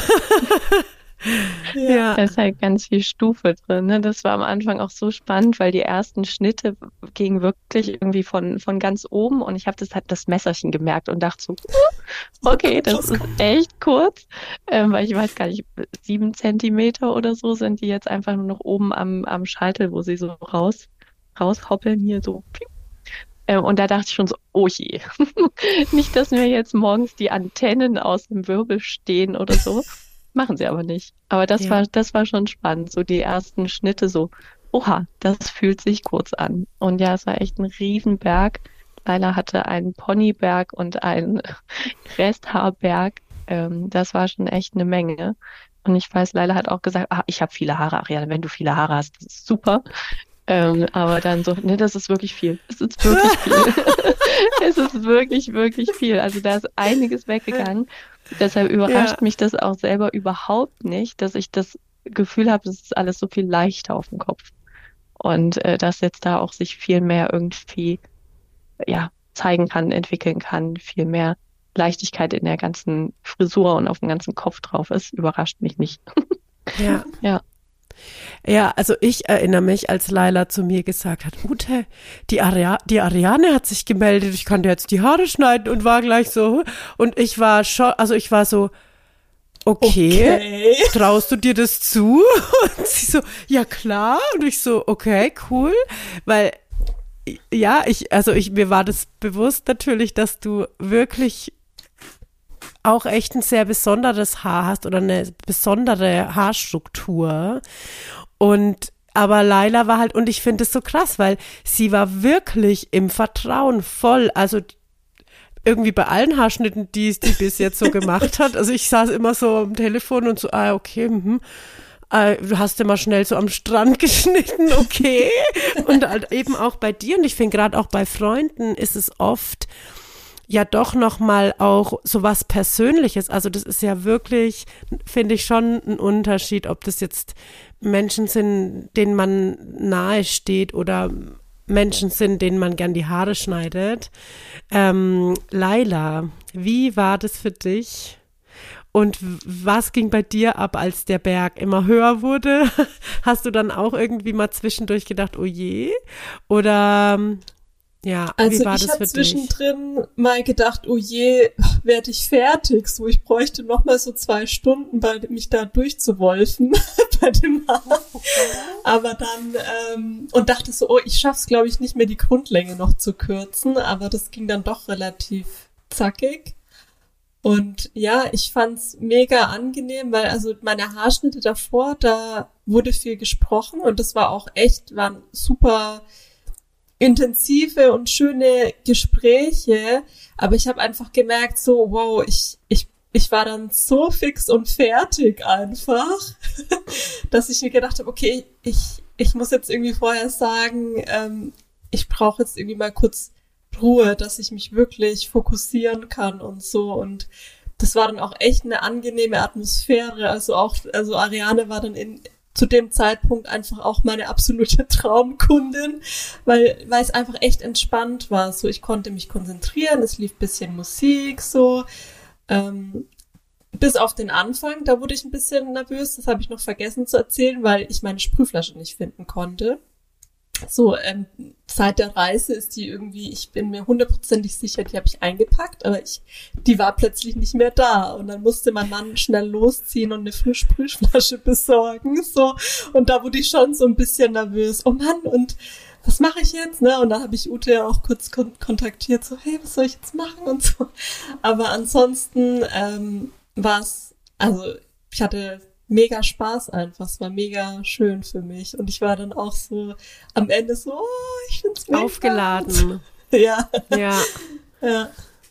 Ja. Da ist halt ganz viel Stufe drin, ne? Das war am Anfang auch so spannend, weil die ersten Schnitte gingen wirklich irgendwie von, von ganz oben und ich habe das halt das Messerchen gemerkt und dachte so, okay, das ist echt kurz, ähm, weil ich weiß gar nicht, sieben Zentimeter oder so sind die jetzt einfach nur noch oben am, am Scheitel, wo sie so raus, raushoppeln hier so. Ähm, und da dachte ich schon so, oh je, nicht, dass mir jetzt morgens die Antennen aus dem Wirbel stehen oder so. Machen sie aber nicht. Aber das Ja. war, das war schon spannend. So die ersten Schnitte so, oha, das fühlt sich kurz an. Und ja, es war echt ein Riesenberg. Laila hatte einen Ponyberg und einen Resthaarberg. Ähm, das war schon echt eine Menge. Und ich weiß, Laila hat auch gesagt, ah, ich habe viele Haare, Ariane, wenn du viele Haare hast, das ist super. Ähm, aber dann so, ne, das ist wirklich viel. Es ist wirklich viel. Es ist wirklich, wirklich viel. Also da ist einiges weggegangen. Deshalb überrascht Ja. mich das auch selber überhaupt nicht, dass ich das Gefühl habe, das ist alles so viel leichter auf dem Kopf. Und äh, dass jetzt da auch sich viel mehr irgendwie, ja, zeigen kann, entwickeln kann, viel mehr Leichtigkeit in der ganzen Frisur und auf dem ganzen Kopf drauf ist, überrascht mich nicht. Ja. Ja. Ja, also ich erinnere mich, als Laila zu mir gesagt hat, Ute, die, Aria die Ariane hat sich gemeldet, ich kann dir jetzt die Haare schneiden und war gleich so, und ich war schon, also ich war so, okay, Okay. traust du dir das zu? Und sie so, ja klar, und ich so, okay, cool, weil, ja, ich, also ich, mir war das bewusst natürlich, dass du wirklich auch echt ein sehr besonderes Haar hast oder eine besondere Haarstruktur. Und aber Laila war halt, und ich finde es so krass, weil sie war wirklich im Vertrauen voll, also irgendwie bei allen Haarschnitten, die die bis jetzt so gemacht hat. Also ich saß immer so am Telefon und so, ah, okay, mhm. Äh, du hast immer schnell so am Strand geschnitten, okay. Und halt eben auch bei dir, und ich finde gerade auch bei Freunden ist es oft ja doch nochmal auch so was Persönliches. Also das ist ja wirklich, finde ich, schon ein Unterschied, ob das jetzt Menschen sind, denen man nahe steht oder Menschen sind, denen man gern die Haare schneidet. Ähm, Laila, wie war das für dich? Und was ging bei dir ab, als der Berg immer höher wurde? Hast du dann auch irgendwie mal zwischendurch gedacht, oh je? Oder ja, Also wie war ich das habe für dich? zwischendrin mal gedacht, oh je, werde ich fertig? So, ich bräuchte noch mal so zwei Stunden, bei mich da durchzuwolfen bei dem Haar. Aber dann, ähm, und dachte so, oh, ich schaff's, glaube ich, nicht mehr, die Grundlänge noch zu kürzen. Aber das ging dann doch relativ zackig. Und ja, ich fand's mega angenehm, weil also meine Haarschnitte davor, da wurde viel gesprochen und das war auch echt, waren super intensive und schöne Gespräche, aber ich habe einfach gemerkt, so wow, ich ich ich war dann so fix und fertig einfach, dass ich mir gedacht habe, okay, ich ich muss jetzt irgendwie vorher sagen, ähm, ich brauche jetzt irgendwie mal kurz Ruhe, dass ich mich wirklich fokussieren kann und so, und das war dann auch echt eine angenehme Atmosphäre, also auch, also Ariane war dann in zu dem Zeitpunkt einfach auch meine absolute Traumkundin, weil weil es einfach echt entspannt war. So, ich konnte mich konzentrieren, es lief ein bisschen Musik, so. Ähm, bis auf den Anfang, da wurde ich ein bisschen nervös, das habe ich noch vergessen zu erzählen, weil ich meine Sprühflasche nicht finden konnte. So, ähm, seit der Reise ist die irgendwie, ich bin mir hundertprozentig sicher, die habe ich eingepackt, aber ich, die war plötzlich nicht mehr da. Und dann musste mein Mann schnell losziehen und eine Sprühflasche besorgen. So, und da wurde ich schon so ein bisschen nervös. Oh Mann, und was mache ich jetzt? Ne? Und dann habe ich Ute ja auch kurz kon- kontaktiert, so, hey, was soll ich jetzt machen? Und so. Aber ansonsten ähm, war es, also ich hatte mega Spaß einfach. Es war mega schön für mich. Und ich war dann auch so am Ende so, oh, ich find's mega Aufgeladen. Ja. Ja. Ja.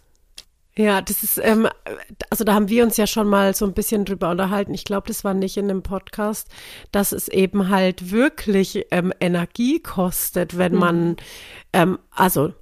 Ja, das ist, ähm, also da haben wir uns ja schon mal so ein bisschen drüber unterhalten. Ich glaube, das war nicht in einem Podcast, dass es eben halt wirklich ähm, Energie kostet, wenn man, ähm, also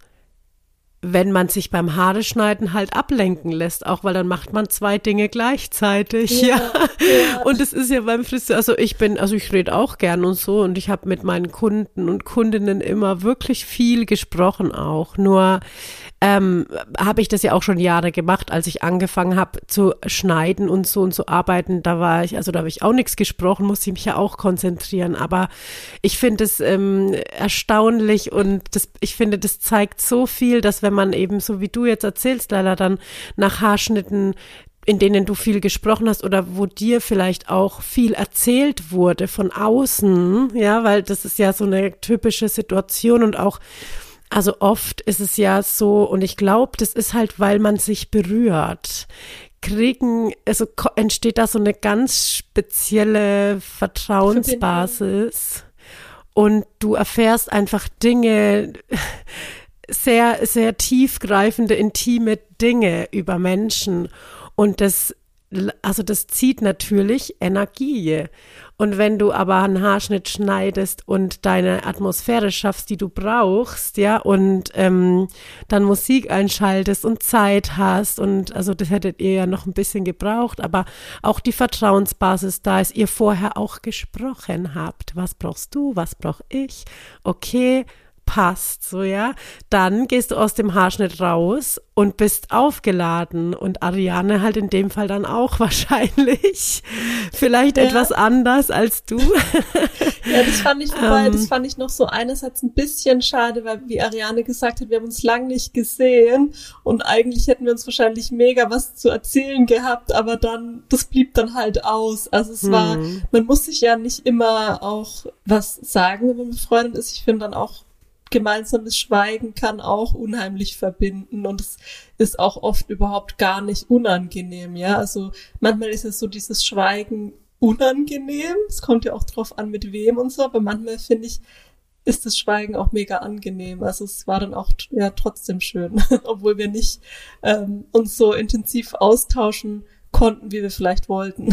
wenn man sich beim Haare schneiden halt ablenken lässt, auch weil dann macht man zwei Dinge gleichzeitig, ja. Ja, ja. Und es ist ja beim Friseur, also ich bin, also ich rede auch gern und so, und ich habe mit meinen Kunden und Kundinnen immer wirklich viel gesprochen auch, nur ähm, habe ich das ja auch schon Jahre gemacht, als ich angefangen habe zu schneiden und so und zu arbeiten, da war ich, also da habe ich auch nichts gesprochen, musste ich mich ja auch konzentrieren, aber ich finde es ähm, erstaunlich, und das, ich finde, das zeigt so viel, dass wenn man eben, so wie du jetzt erzählst, Laila, dann nach Haarschnitten, in denen du viel gesprochen hast oder wo dir vielleicht auch viel erzählt wurde von außen, ja, weil das ist ja so eine typische Situation, und auch, also oft ist es ja so, und ich glaube, das ist halt, weil man sich berührt, kriegen, also ko- entsteht da so eine ganz spezielle Vertrauensbasis, und du erfährst einfach Dinge, sehr, sehr tiefgreifende, intime Dinge über Menschen. Und das also das zieht natürlich Energie. Und wenn du aber einen Haarschnitt schneidest und deine Atmosphäre schaffst, die du brauchst, ja, und ähm, dann Musik einschaltest und Zeit hast und also das hättet ihr ja noch ein bisschen gebraucht, aber auch die Vertrauensbasis da ist, ihr vorher auch gesprochen habt. Was brauchst du, was brauch ich? Okay, passt, so, ja, dann gehst du aus dem Haarschnitt raus und bist aufgeladen und Ariane halt in dem Fall dann auch wahrscheinlich, vielleicht ja. etwas anders als du. Ja, das fand ich wobei, um, das fand ich noch so einerseits ein bisschen schade, weil wie Ariane gesagt hat, wir haben uns lang nicht gesehen und eigentlich hätten wir uns wahrscheinlich mega was zu erzählen gehabt, aber dann, das blieb dann halt aus. Also es hm. war, man muss sich ja nicht immer auch was sagen, wenn man befreundet ist. Ich finde dann auch, gemeinsames Schweigen kann auch unheimlich verbinden und es ist auch oft überhaupt gar nicht unangenehm, ja, also manchmal ist es so dieses Schweigen unangenehm, es kommt ja auch drauf an, mit wem und so, aber manchmal finde ich, ist das Schweigen auch mega angenehm, also es war dann auch ja trotzdem schön, obwohl wir nicht ähm, uns so intensiv austauschen konnten, wie wir vielleicht wollten.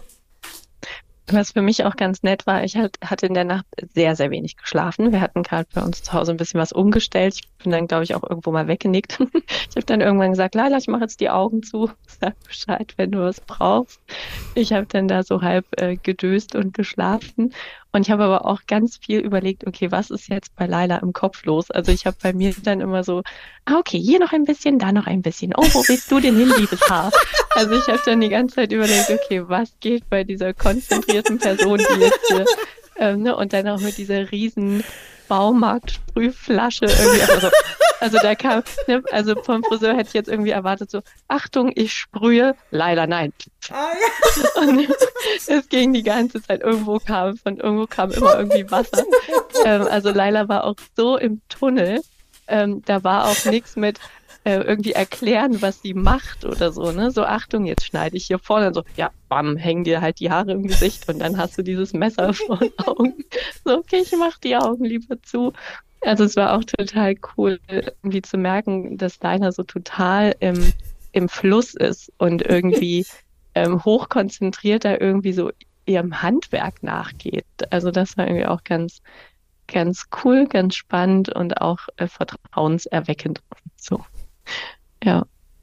Was für mich auch ganz nett war, ich halt, hatte in der Nacht sehr, sehr wenig geschlafen. Wir hatten gerade bei uns zu Hause ein bisschen was umgestellt. Ich bin dann, glaube ich, auch irgendwo mal weggenickt. Ich habe dann irgendwann gesagt, Leila, ich mache jetzt die Augen zu. Sag Bescheid, wenn du was brauchst. Ich habe dann da so halb äh, gedöst und geschlafen. Und ich habe aber auch ganz viel überlegt, okay, was ist jetzt bei Leila im Kopf los? Also ich habe bei mir dann immer so, ah, okay, hier noch ein bisschen, da noch ein bisschen. Oh, wo willst du denn hin, liebes Haar? Also ich habe dann die ganze Zeit überlegt, okay, was geht bei dieser konzentrierten Person, die jetzt hier, ähm, ne, und dann auch mit dieser riesen Baumarkt-Sprühflasche irgendwie, also, also da kam, ne, also vom Friseur hätte ich jetzt irgendwie erwartet so, Achtung, ich sprühe, leider nein. Ah, ja. Und es ging die ganze Zeit, irgendwo kam, von irgendwo kam immer irgendwie Wasser. Ähm, also Laila war auch so im Tunnel, ähm, da war auch nichts mit äh, irgendwie erklären, was sie macht oder so, ne? So, Achtung, jetzt schneide ich hier vorne und so, ja, bam, hängen dir halt die Haare im Gesicht und dann hast du dieses Messer vor den Augen. So, okay, ich mach die Augen lieber zu. Also es war auch total cool, irgendwie zu merken, dass Laila so total im, im Fluss ist und irgendwie ähm, hochkonzentriert da irgendwie so ihrem Handwerk nachgeht. Also das war irgendwie auch ganz, ganz cool, ganz spannend und auch äh, vertrauenserweckend. So, ja.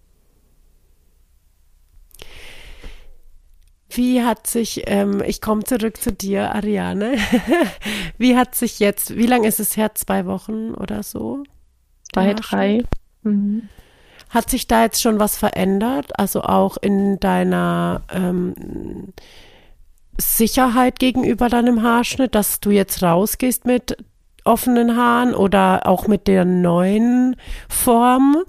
Wie hat sich, ähm, ich komme zurück zu dir, Ariane, wie hat sich jetzt, wie lange ist es her, zwei Wochen oder so? Zwei, drei. Mhm. Hat sich da jetzt schon was verändert, also auch in deiner ähm, Sicherheit gegenüber deinem Haarschnitt, dass du jetzt rausgehst mit offenen Haaren oder auch mit der neuen Form?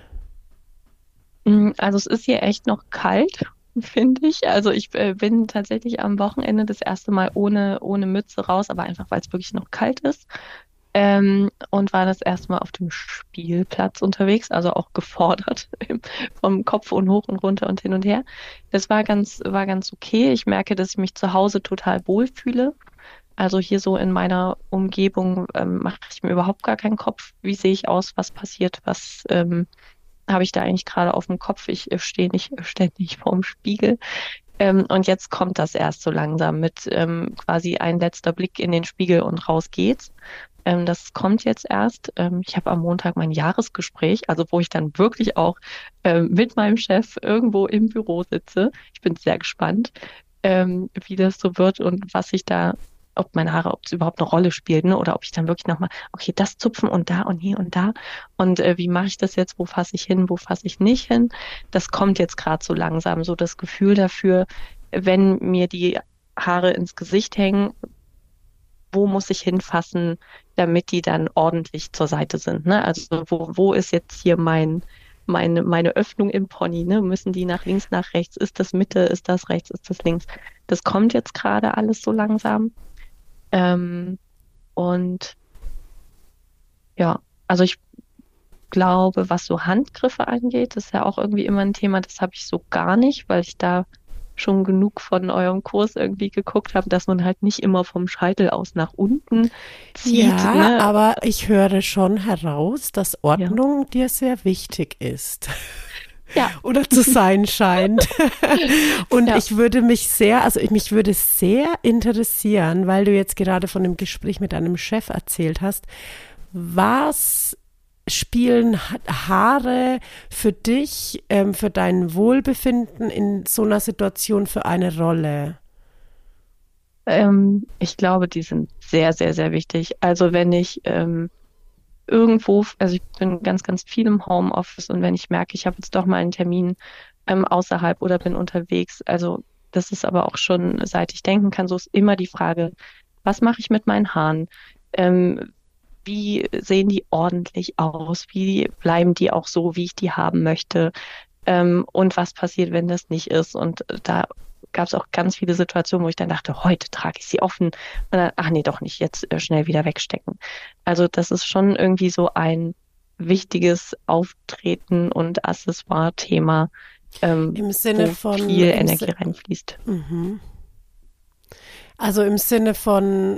Also es ist hier echt noch kalt, finde ich. Also ich äh, bin tatsächlich am Wochenende das erste Mal ohne, ohne Mütze raus, aber einfach, weil es wirklich noch kalt ist. Ähm, und war das erste Mal auf dem Spielplatz unterwegs, also auch gefordert vom Kopf und hoch und runter und hin und her. Das war ganz, war ganz okay. Ich merke, dass ich mich zu Hause total wohlfühle. Also hier so in meiner Umgebung ähm, mache ich mir überhaupt gar keinen Kopf. Wie sehe ich aus? Was passiert? Was ähm, habe ich da eigentlich gerade auf dem Kopf? Ich äh, stehe nicht ständig vorm Spiegel. Ähm, und jetzt kommt das erst so langsam mit ähm, quasi ein letzter Blick in den Spiegel und raus geht's. Ähm, das kommt jetzt erst. Ähm, ich habe am Montag mein Jahresgespräch, also wo ich dann wirklich auch ähm, mit meinem Chef irgendwo im Büro sitze. Ich bin sehr gespannt, ähm, wie das so wird und was ich da, ob meine Haare, ob es überhaupt eine Rolle spielt, ne? Oder ob ich dann wirklich nochmal, okay, das zupfen und da und hier und da. Und äh, wie mache ich das jetzt? Wo fasse ich hin? Wo fasse ich nicht hin? Das kommt jetzt gerade so langsam, so das Gefühl dafür, wenn mir die Haare ins Gesicht hängen, wo muss ich hinfassen, damit die dann ordentlich zur Seite sind, ne? Also wo, wo ist jetzt hier mein, meine, meine Öffnung im Pony, ne? Müssen die nach links, nach rechts? Ist das Mitte? Ist das rechts? Ist das links? Das kommt jetzt gerade alles so langsam. Ähm, und ja, also ich glaube, was so Handgriffe angeht, ist ja auch irgendwie immer ein Thema, das habe ich so gar nicht, weil ich da schon genug von eurem Kurs irgendwie geguckt habe, dass man halt nicht immer vom Scheitel aus nach unten zieht. Ja, ne? aber ich höre schon heraus, dass Ordnung ja. dir sehr wichtig ist. Ja. Oder zu sein scheint. Und ja. ich würde mich sehr, also ich, mich würde sehr interessieren, weil du jetzt gerade von dem Gespräch mit deinem Chef erzählt hast, was spielen Haare für dich, ähm, für dein Wohlbefinden in so einer Situation für eine Rolle? Ähm, ich glaube, die sind sehr, sehr, sehr wichtig. Also wenn ich ähm, irgendwo, also ich bin ganz, ganz viel im Homeoffice und wenn ich merke, ich habe jetzt doch mal einen Termin ähm, außerhalb oder bin unterwegs, also das ist aber auch schon, seit ich denken kann, so ist immer die Frage, was mache ich mit meinen Haaren? Ähm, wie sehen die ordentlich aus? Wie bleiben die auch so, wie ich die haben möchte? Ähm, und was passiert, wenn das nicht ist? Und da gab es auch ganz viele Situationen, wo ich dann dachte, heute trage ich sie offen. Und dann, ach nee, doch nicht, jetzt äh, schnell wieder wegstecken. Also das ist schon irgendwie so ein wichtiges Auftreten und Accessoire-Thema, ähm, im Sinne wo von viel Energie Si- reinfließt. Mhm. Also im Sinne von,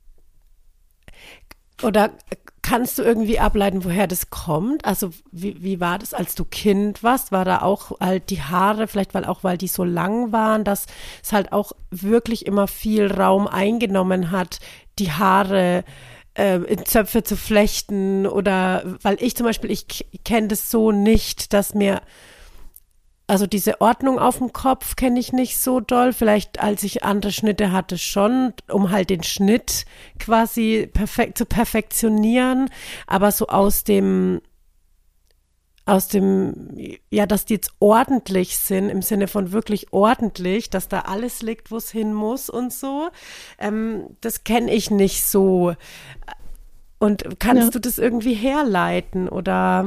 oder kannst du irgendwie ableiten, woher das kommt? Also wie, wie war das, als du Kind warst? War da auch halt die Haare, vielleicht weil auch, weil die so lang waren, dass es halt auch wirklich immer viel Raum eingenommen hat, die Haare äh, in Zöpfe zu flechten? Oder weil ich zum Beispiel, ich k- kenne das so nicht, dass mir also diese Ordnung auf dem Kopf kenne ich nicht so doll. Vielleicht als ich andere Schnitte hatte schon, um halt den Schnitt quasi perfekt zu perfektionieren. Aber so aus dem, aus dem, ja, dass die jetzt ordentlich sind, im Sinne von wirklich ordentlich, dass da alles liegt, wo es hin muss und so. Ähm, das kenne ich nicht so. Und kannst Ja. du das irgendwie herleiten oder?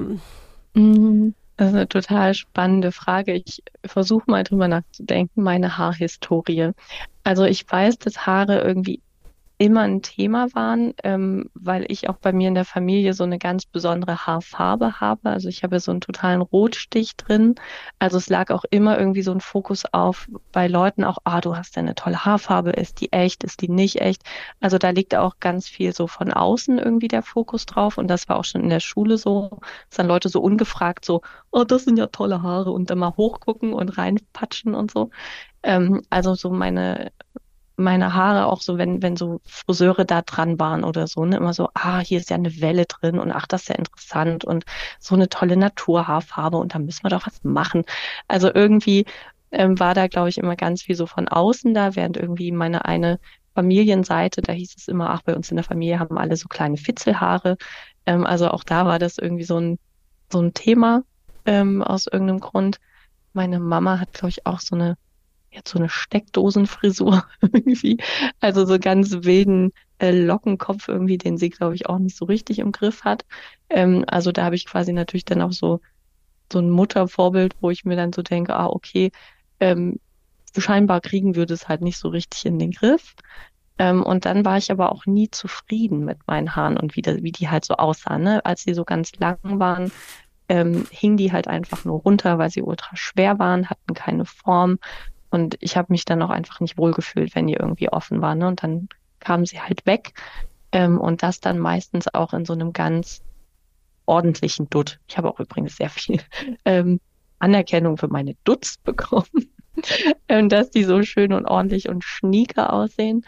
Mhm. Das ist eine total spannende Frage. Ich versuche mal drüber nachzudenken, meine Haarhistorie. Also ich weiß, dass Haare irgendwie immer ein Thema waren, ähm, weil ich auch bei mir in der Familie so eine ganz besondere Haarfarbe habe. Also ich habe so einen totalen Rotstich drin. Also es lag auch immer irgendwie so ein Fokus auf bei Leuten auch, ah, du hast ja eine tolle Haarfarbe, ist die echt, ist die nicht echt? Also da liegt auch ganz viel so von außen irgendwie der Fokus drauf. Und das war auch schon in der Schule so, dass dann Leute so ungefragt so, oh, das sind ja tolle Haare und dann mal hochgucken und reinpatschen und so. Ähm, also so meine meine Haare auch so, wenn, wenn so Friseure da dran waren oder so, ne, immer so, ah, hier ist ja eine Welle drin und ach, das ist ja interessant und so eine tolle Naturhaarfarbe und da müssen wir doch was machen. Also irgendwie ähm, war da, glaube ich, immer ganz viel so von außen da, während irgendwie meine eine Familienseite, da hieß es immer, ach, bei uns in der Familie haben alle so kleine Fitzelhaare. Ähm, also auch da war das irgendwie so ein, so ein Thema ähm, aus irgendeinem Grund. Meine Mama hat, glaube ich, auch so eine jetzt so eine Steckdosenfrisur irgendwie. Also so ganz wilden äh, Lockenkopf irgendwie, den sie, glaube ich, auch nicht so richtig im Griff hat. Ähm, also da habe ich quasi natürlich dann auch so, so ein Muttervorbild, wo ich mir dann so denke, ah, okay, ähm, scheinbar kriegen wir das halt nicht so richtig in den Griff. Ähm, und dann war ich aber auch nie zufrieden mit meinen Haaren und wie, da, wie die halt so aussahen. Ne? Als sie so ganz lang waren, ähm, hingen die halt einfach nur runter, weil sie ultra schwer waren, hatten keine Form. Und ich habe mich dann auch einfach nicht wohlgefühlt, wenn die irgendwie offen waren. Ne? Und dann kamen sie halt weg. Ähm, und das dann meistens auch in so einem ganz ordentlichen Dutt. Ich habe auch übrigens sehr viel ähm, Anerkennung für meine Dutts bekommen, ähm, dass die so schön und ordentlich und schnieker aussehen.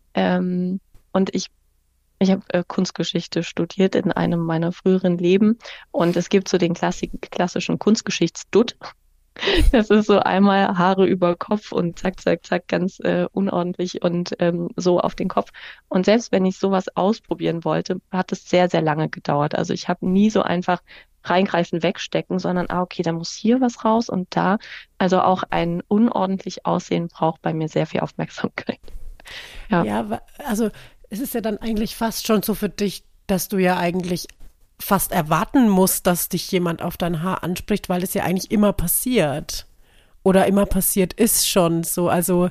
Ähm, und ich Ich habe äh, Kunstgeschichte studiert in einem meiner früheren Leben und es gibt so den klassik klassischen Kunstgeschichtsdutt. Das ist so einmal Haare über Kopf und zack, zack, zack, ganz äh, unordentlich und ähm, so auf den Kopf. Und selbst wenn ich sowas ausprobieren wollte, hat es sehr, sehr lange gedauert. Also ich habe nie so einfach reingreifen, wegstecken, sondern, ah, okay, da muss hier was raus und da. Also auch ein unordentlich Aussehen braucht bei mir sehr viel Aufmerksamkeit. Ja. Ja, wa- also es ist ja dann eigentlich fast schon so für dich, dass du ja eigentlich fast erwarten musst, dass dich jemand auf dein Haar anspricht, weil es ja eigentlich immer passiert. Oder immer passiert ist schon so. Also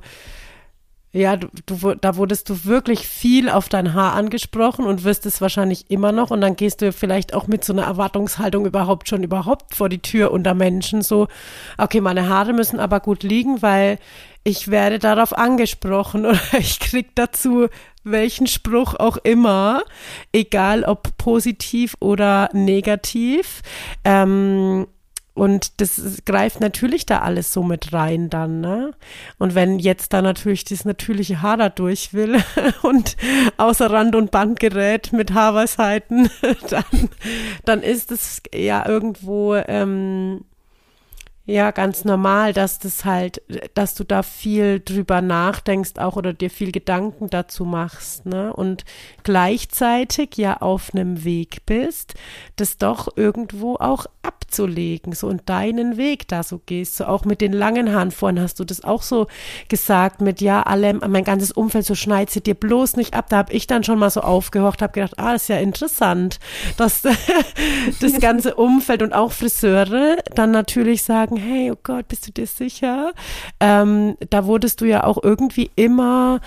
ja, du, du, da wurdest du wirklich viel auf dein Haar angesprochen und wirst es wahrscheinlich immer noch. Und dann gehst du vielleicht auch mit so einer Erwartungshaltung überhaupt schon überhaupt vor die Tür unter Menschen. So, okay, meine Haare müssen aber gut liegen, weil ich werde darauf angesprochen oder ich krieg dazu welchen Spruch auch immer, egal ob positiv oder negativ. Ähm, Und das greift natürlich da alles so mit rein dann, ne? Und wenn jetzt da natürlich das natürliche Haar da durch will und außer Rand und Band gerät mit Haarweisheiten, dann, dann ist es ja irgendwo ähm, ja ganz normal, dass das halt, dass du da viel drüber nachdenkst auch oder dir viel Gedanken dazu machst, ne? Und gleichzeitig ja auf einem Weg bist, das doch irgendwo auch abzulegen, so und deinen Weg da so gehst, so auch mit den langen Haaren. Vorhin hast du das auch so gesagt mit, ja, alle, mein ganzes Umfeld, so schneid sie dir bloß nicht ab. Da habe ich dann schon mal so aufgehorcht, habe gedacht, ah, das ist ja interessant, dass das ganze Umfeld und auch Friseure dann natürlich sagen, hey, oh Gott, bist du dir sicher? Ähm, da wurdest du ja auch irgendwie immer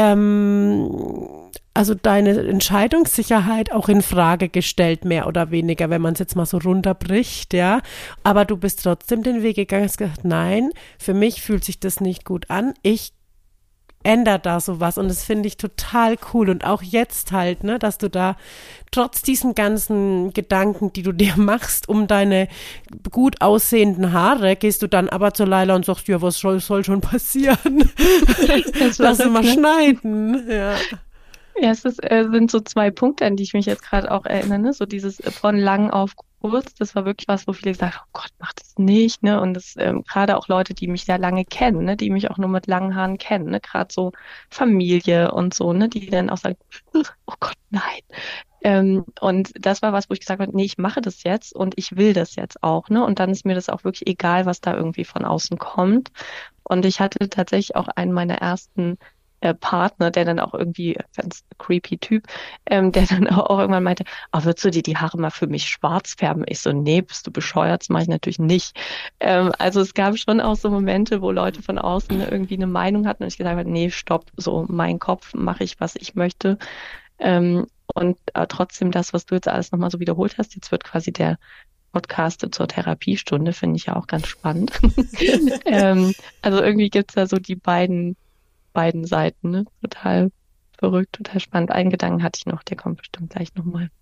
ähm, also deine Entscheidungssicherheit auch in Frage gestellt, mehr oder weniger, wenn man es jetzt mal so runterbricht, ja. Aber du bist trotzdem den Weg gegangen und hast gesagt, nein, für mich fühlt sich das nicht gut an. Ich ändere da sowas und das finde ich total cool. Und auch jetzt halt, ne, dass du da trotz diesen ganzen Gedanken, die du dir machst, um deine gut aussehenden Haare, gehst du dann aber zur Leila und sagst, ja, was soll, soll schon passieren? Lass sie mal schneiden, ja. Ja, es ist, äh, sind so zwei Punkte, an die ich mich jetzt gerade auch erinnere, ne? So dieses äh, von lang auf kurz, das war wirklich was, wo viele gesagt haben, oh Gott, mach das nicht, ne? Und das ähm, gerade auch Leute, die mich sehr lange kennen, ne? Die mich auch nur mit langen Haaren kennen, ne? Gerade so Familie und so, ne? Die dann auch sagen, oh Gott, nein. Ähm, und das war was, wo ich gesagt habe, nee, ich mache das jetzt und ich will das jetzt auch, ne? Und dann ist mir das auch wirklich egal, was da irgendwie von außen kommt. Und ich hatte tatsächlich auch einen meiner ersten äh, Partner, der dann auch irgendwie, ganz creepy Typ, ähm, der dann auch, auch irgendwann meinte, oh, würdest du dir die Haare mal für mich schwarz färben? Ich so, nee, bist du bescheuert? Das mache ich natürlich nicht. Ähm, also es gab schon auch so Momente, wo Leute von außen irgendwie eine Meinung hatten und ich gesagt habe, nee, stopp, so mein Kopf, mache ich, was ich möchte. Ähm, und äh, trotzdem das, was du jetzt alles nochmal so wiederholt hast, jetzt wird quasi der Podcast zur Therapiestunde, finde ich ja auch ganz spannend. ähm, also irgendwie gibt's da so die beiden beiden Seiten, ne? Total verrückt, total spannend. Einen Gedanken hatte ich noch, der kommt bestimmt gleich nochmal.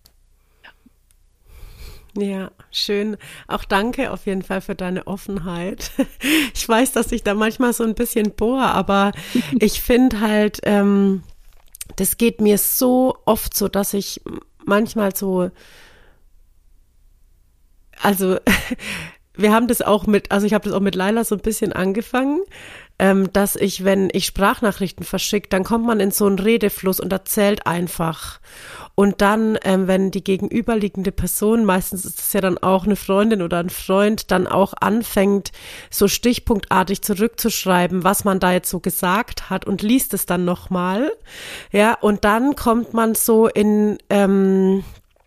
Ja. ja, schön. Auch danke auf jeden Fall für deine Offenheit. Ich weiß, dass ich da manchmal so ein bisschen bohre, aber ich finde halt, ähm, das geht mir so oft so, dass ich manchmal so, also wir haben das auch mit, also ich habe das auch mit Leila so ein bisschen angefangen, ähm, dass ich, wenn ich Sprachnachrichten verschicke, dann kommt man in so einen Redefluss und erzählt einfach. Und dann, ähm, wenn die gegenüberliegende Person, meistens ist es ja dann auch eine Freundin oder ein Freund, dann auch anfängt, so stichpunktartig zurückzuschreiben, was man da jetzt so gesagt hat und liest es dann nochmal, ja, und dann kommt man so in, ähm,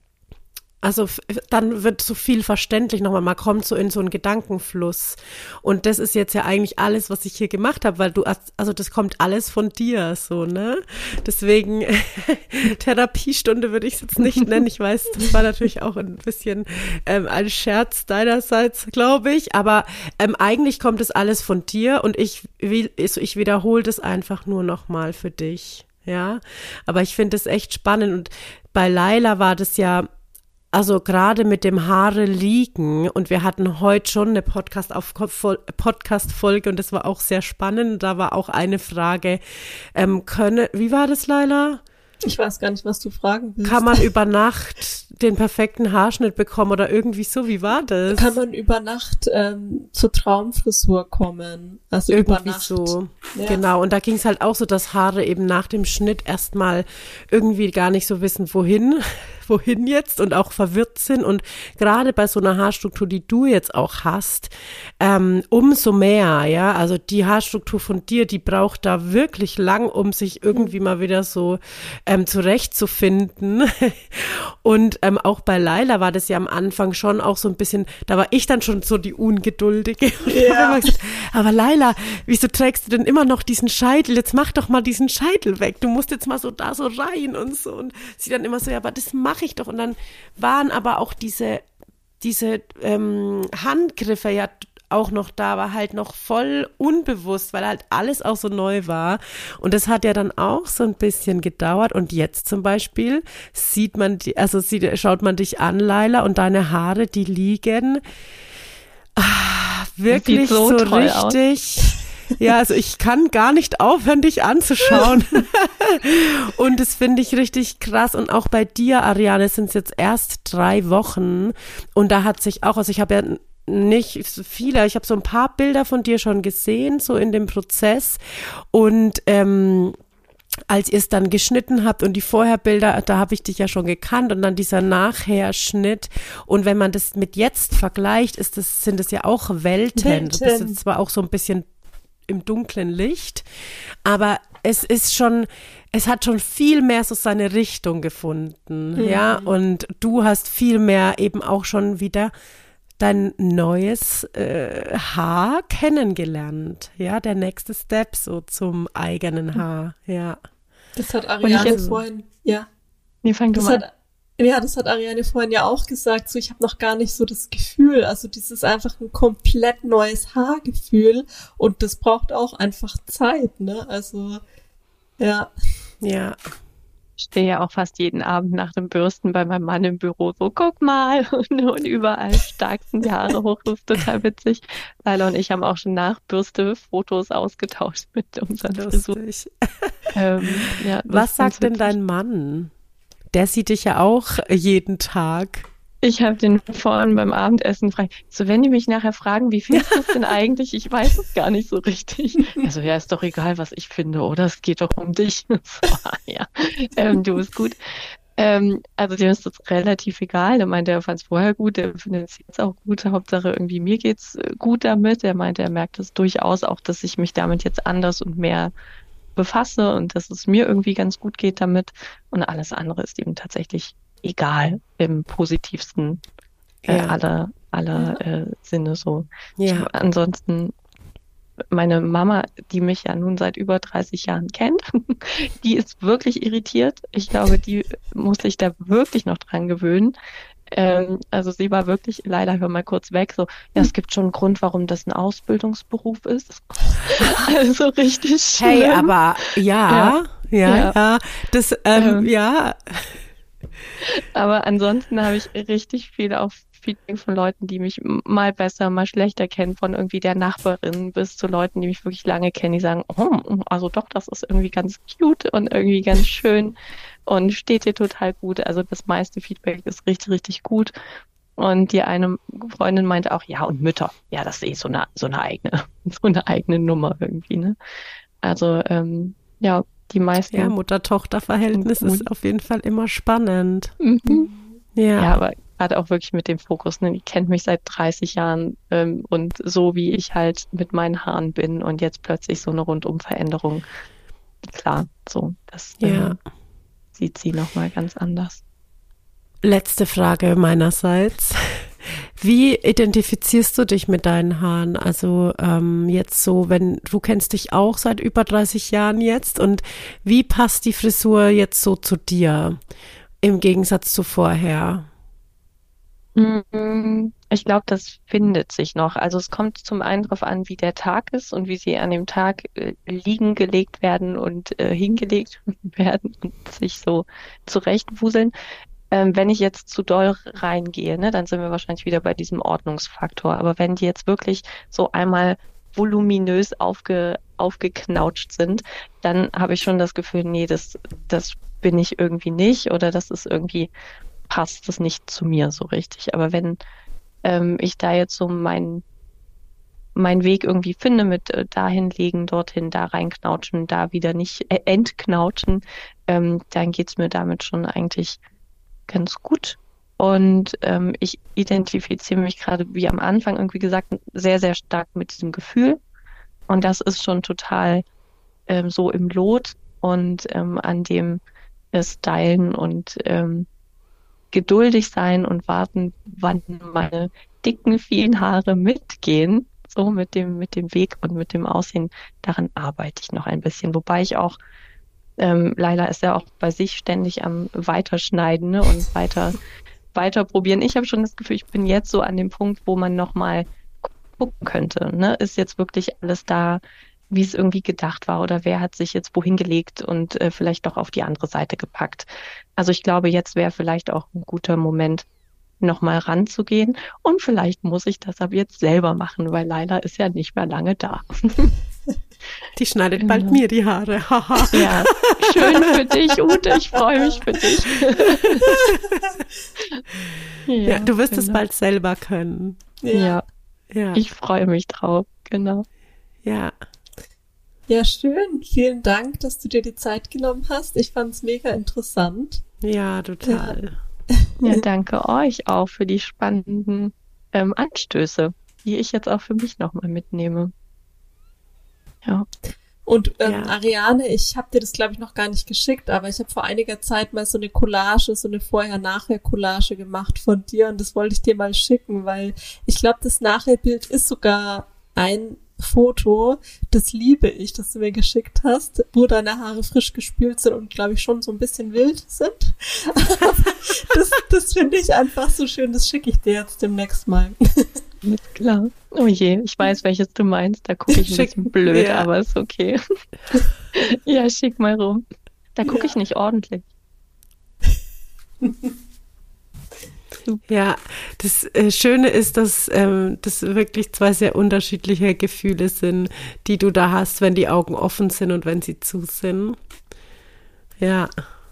Also dann wird so viel verständlich nochmal, man kommt so in so einen Gedankenfluss und das ist jetzt ja eigentlich alles, was ich hier gemacht habe, weil du, also das kommt alles von dir, so, ne? Deswegen Therapiestunde würde ich es jetzt nicht nennen, ich weiß, das war natürlich auch ein bisschen ähm, ein Scherz deinerseits, glaube ich, aber ähm, eigentlich kommt es alles von dir und ich will, ich wiederhole das einfach nur nochmal für dich, ja? Aber ich finde es echt spannend und bei Leila war das ja, also gerade mit dem Haare liegen und wir hatten heute schon eine Podcast auf Podcast-Folge und das war auch sehr spannend. Da war auch eine Frage, ähm, könne, wie war das, Leila? Ich weiß gar nicht, was du fragen willst. Kann man über Nacht den perfekten Haarschnitt bekommen oder irgendwie so, wie war das? Kann man über Nacht ähm, zur Traumfrisur kommen? Also irgendwie über Nacht. So, ja. Genau. Und da ging es halt auch so, dass Haare eben nach dem Schnitt erstmal irgendwie gar nicht so wissen, wohin, wohin jetzt und auch verwirrt sind. Und gerade bei so einer Haarstruktur, die du jetzt auch hast, ähm, umso mehr, ja, also die Haarstruktur von dir, die braucht da wirklich lang, um sich irgendwie mal wieder so ähm, zurechtzufinden. Und ähm, auch bei Leila war das ja am Anfang schon auch so ein bisschen, da war ich dann schon so die Ungeduldige. Ja. Gesagt, aber Leila, wieso trägst du denn immer noch diesen Scheitel? Jetzt mach doch mal diesen Scheitel weg. Du musst jetzt mal so da so rein und so. Und sie dann immer so, ja, aber das mache ich doch. Und dann waren aber auch diese, diese ähm, Handgriffe ja auch noch da, war halt noch voll unbewusst, weil halt alles auch so neu war. Und das hat ja dann auch so ein bisschen gedauert. Und jetzt zum Beispiel sieht man, die, also sieht, schaut man dich an, Leila, und deine Haare, die liegen Ah, wirklich so, so toll richtig. Aus. Ja, also ich kann gar nicht aufhören, dich anzuschauen. Und das finde ich richtig krass. Und auch bei dir, Ariane, sind es jetzt erst drei Wochen. Und da hat sich auch, also ich habe ja nicht so viele, ich habe so ein paar Bilder von dir schon gesehen, so in dem Prozess. Und ähm, als ihr es dann geschnitten habt und die Vorherbilder, da habe ich dich ja schon gekannt und dann dieser Nachherschnitt. Und wenn man das mit jetzt vergleicht, ist das, sind es ja auch Welten. Welten. Du bist jetzt zwar auch so ein bisschen im dunklen Licht, aber es ist schon, es hat schon viel mehr so seine Richtung gefunden, mhm. ja, und du hast viel mehr eben auch schon wieder dein neues äh, Haar kennengelernt, ja, der nächste Step so zum eigenen Haar, ja. Das hat Ariane jetzt, vorhin, ja. Nee, fang du das mal hat, Ja, das hat Ariane vorhin ja auch gesagt, so ich habe noch gar nicht so das Gefühl, also dieses einfach ein komplett neues Haargefühl und das braucht auch einfach Zeit, ne, also, ja. Ja. Ich stehe ja auch fast jeden Abend nach dem Bürsten bei meinem Mann im Büro so, guck mal, und, und überall starksten die Haare hoch, das ist total witzig. Leila und ich haben auch schon Nachbürste-Fotos ausgetauscht mit unseren Frisuren. Ähm, ja, Was sagt denn dein Mann? Der sieht dich ja auch jeden Tag. Ich habe den vorhin beim Abendessen gefragt, so wenn die mich nachher fragen, wie findest du es denn eigentlich? Ich weiß es gar nicht so richtig. Also ja, ist doch egal, was ich finde, oder? Es geht doch um dich. So, ja, ähm, du bist gut. Ähm, also dem ist das relativ egal. Der meinte, er fand es vorher gut, der findet es jetzt auch gut. Hauptsache irgendwie mir geht's gut damit. Er meinte, er merkt es durchaus auch, dass ich mich damit jetzt anders und mehr befasse und dass es mir irgendwie ganz gut geht damit. Und alles andere ist ihm tatsächlich egal im positivsten äh, Ja. aller, aller äh, Sinne so. Ja. Ich, ansonsten meine Mama, die mich ja nun seit über dreißig Jahren kennt, die ist wirklich irritiert. Ich glaube, die muss sich da wirklich noch dran gewöhnen. Ähm, also sie war wirklich, leider hör mal kurz weg, so, ja, es gibt schon einen Grund, warum das ein Ausbildungsberuf ist. Also richtig schlimm. Hey, aber ja, ja, ja, Ja. ja das, ähm, Ähm. ja. Aber ansonsten habe ich richtig viel auf Feedback von Leuten, die mich mal besser, mal schlechter kennen, von irgendwie der Nachbarin bis zu Leuten, die mich wirklich lange kennen, die sagen, oh, also doch, das ist irgendwie ganz cute und irgendwie ganz schön und steht dir total gut. Also das meiste Feedback ist richtig, richtig gut. Und die eine Freundin meinte auch, ja, und Mütter, ja, das ist eh so eine, so eine eigene, so eine eigene Nummer irgendwie, ne? Also, ähm, ja, die meisten. Ja, Mutter-Tochter-Verhältnis ist auf jeden Fall immer spannend. Mhm. Ja. Ja, aber gerade auch wirklich mit dem Fokus, ne? Die kennt mich seit dreißig Jahren ähm, und so wie ich halt mit meinen Haaren bin und jetzt plötzlich so eine Rundumveränderung. Klar, so, das Ja. ähm, sieht sie nochmal ganz anders. Letzte Frage meinerseits. Wie identifizierst du dich mit deinen Haaren? Also ähm, jetzt so, wenn du kennst dich auch seit über dreißig Jahren jetzt und wie passt die Frisur jetzt so zu dir im Gegensatz zu vorher? Ich glaube, das findet sich noch. Also es kommt zum einen darauf an, wie der Tag ist und wie sie an dem Tag äh, liegen gelegt werden und äh, hingelegt werden und sich so zurechtwuseln. Ähm, wenn ich jetzt zu doll reingehe, ne, dann sind wir wahrscheinlich wieder bei diesem Ordnungsfaktor. Aber wenn die jetzt wirklich so einmal voluminös aufge, aufgeknautscht sind, dann habe ich schon das Gefühl, nee, das, das bin ich irgendwie nicht oder das ist irgendwie, passt das nicht zu mir so richtig. Aber wenn ähm, ich da jetzt so meinen meinen Weg irgendwie finde mit äh, dahin legen, dorthin, da reinknautschen, da wieder nicht äh, entknautschen, ähm, dann geht's mir damit schon eigentlich ganz gut. Und ähm, ich identifiziere mich gerade, wie am Anfang irgendwie gesagt, sehr, sehr stark mit diesem Gefühl. Und das ist schon total ähm, so im Lot und ähm, an dem äh, Stylen und ähm, geduldig sein und warten, wann meine dicken, vielen Haare mitgehen. So mit dem, mit dem Weg und mit dem Aussehen. Daran arbeite ich noch ein bisschen. Wobei ich auch Ähm, Laila ist ja auch bei sich ständig am Weiterschneiden, ne, und weiter, weiter probieren. Ich habe schon das Gefühl, ich bin jetzt so an dem Punkt, wo man nochmal gucken könnte. Ne? Ist jetzt wirklich alles da, wie es irgendwie gedacht war oder wer hat sich jetzt wohin gelegt und äh, vielleicht doch auf die andere Seite gepackt. Also ich glaube, jetzt wäre vielleicht auch ein guter Moment, nochmal ranzugehen. Und vielleicht muss ich das ab jetzt selber machen, weil Laila ist ja nicht mehr lange da. Die schneidet bald mir die Haare. Haha. Ja, schön für dich, Ute. Ich freue mich für dich. ja, ja, du wirst genau. es bald selber können. Ja. ja, ich freue mich drauf. Genau. Ja. Ja, schön. Vielen Dank, dass du dir die Zeit genommen hast. Ich fand es mega interessant. Ja, total. Ja, danke euch auch für die spannenden ähm, Anstöße, die ich jetzt auch für mich nochmal mitnehme. Ja. Und ähm, Ja. Ariane, ich habe dir das, glaube ich, noch gar nicht geschickt, aber ich habe vor einiger Zeit mal so eine Collage, so eine Vorher-Nachher-Collage gemacht von dir und das wollte ich dir mal schicken, weil ich glaube, das Nachherbild ist sogar ein Foto, das liebe ich, das du mir geschickt hast, wo deine Haare frisch gespült sind und, glaube ich, schon so ein bisschen wild sind. das das finde ich einfach so schön, das schicke ich dir jetzt demnächst mal. Ist klar. Oh je, ich weiß, welches du meinst. Da gucke ich ein Schick, bisschen blöd, ja. aber ist okay. Ja, schick mal rum. Da gucke Ja. ich nicht ordentlich. Ja, das äh, Schöne ist, dass ähm, das wirklich zwei sehr unterschiedliche Gefühle sind, die du da hast, wenn die Augen offen sind und wenn sie zu sind. Ja.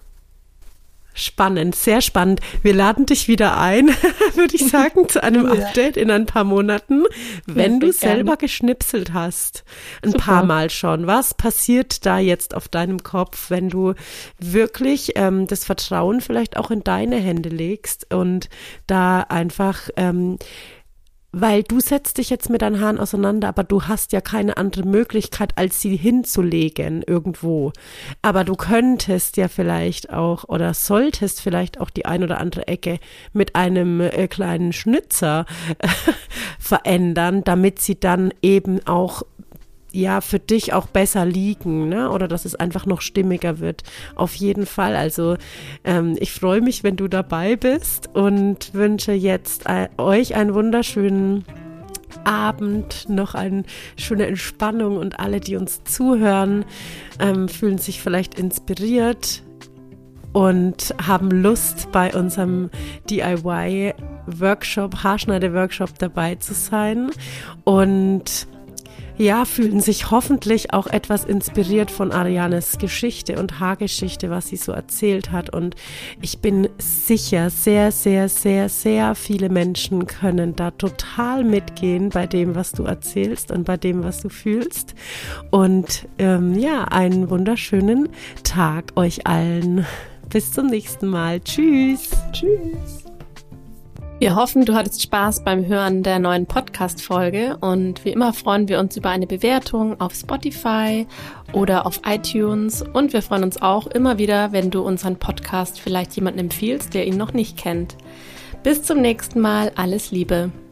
Spannend, sehr spannend. Wir laden dich wieder ein, würde ich sagen, zu einem Ja. Update in ein paar Monaten, wenn Ja, du sehr gerne. selber geschnipselt hast. Ein Super. paar Mal schon. Was passiert da jetzt auf deinem Kopf, wenn du wirklich ähm, das Vertrauen vielleicht auch in deine Hände legst und da einfach ähm, weil du setzt dich jetzt mit deinen Haaren auseinander, aber du hast ja keine andere Möglichkeit, als sie hinzulegen irgendwo. Aber du könntest ja vielleicht auch oder solltest vielleicht auch die ein oder andere Ecke mit einem äh, kleinen Schnitzer äh, verändern, damit sie dann eben auch ja, für dich auch besser liegen, ne? Oder dass es einfach noch stimmiger wird. Auf jeden Fall. Also ähm, ich freue mich, wenn du dabei bist und wünsche jetzt äh, euch einen wunderschönen Abend, noch eine schöne Entspannung und alle, die uns zuhören, ähm, fühlen sich vielleicht inspiriert und haben Lust, bei unserem D I Y-Workshop, Haarschneide-Workshop dabei zu sein und ja, fühlen sich hoffentlich auch etwas inspiriert von Arianes Geschichte und Haargeschichte, was sie so erzählt hat. Und ich bin sicher, sehr, sehr, sehr, sehr viele Menschen können da total mitgehen bei dem, was du erzählst und bei dem, was du fühlst. Und ähm, ja, einen wunderschönen Tag euch allen. Bis zum nächsten Mal. Tschüss. Tschüss. Wir hoffen, du hattest Spaß beim Hören der neuen Podcast-Folge und wie immer freuen wir uns über eine Bewertung auf Spotify oder auf iTunes und wir freuen uns auch immer wieder, wenn du unseren Podcast vielleicht jemandem empfiehlst, der ihn noch nicht kennt. Bis zum nächsten Mal, alles Liebe.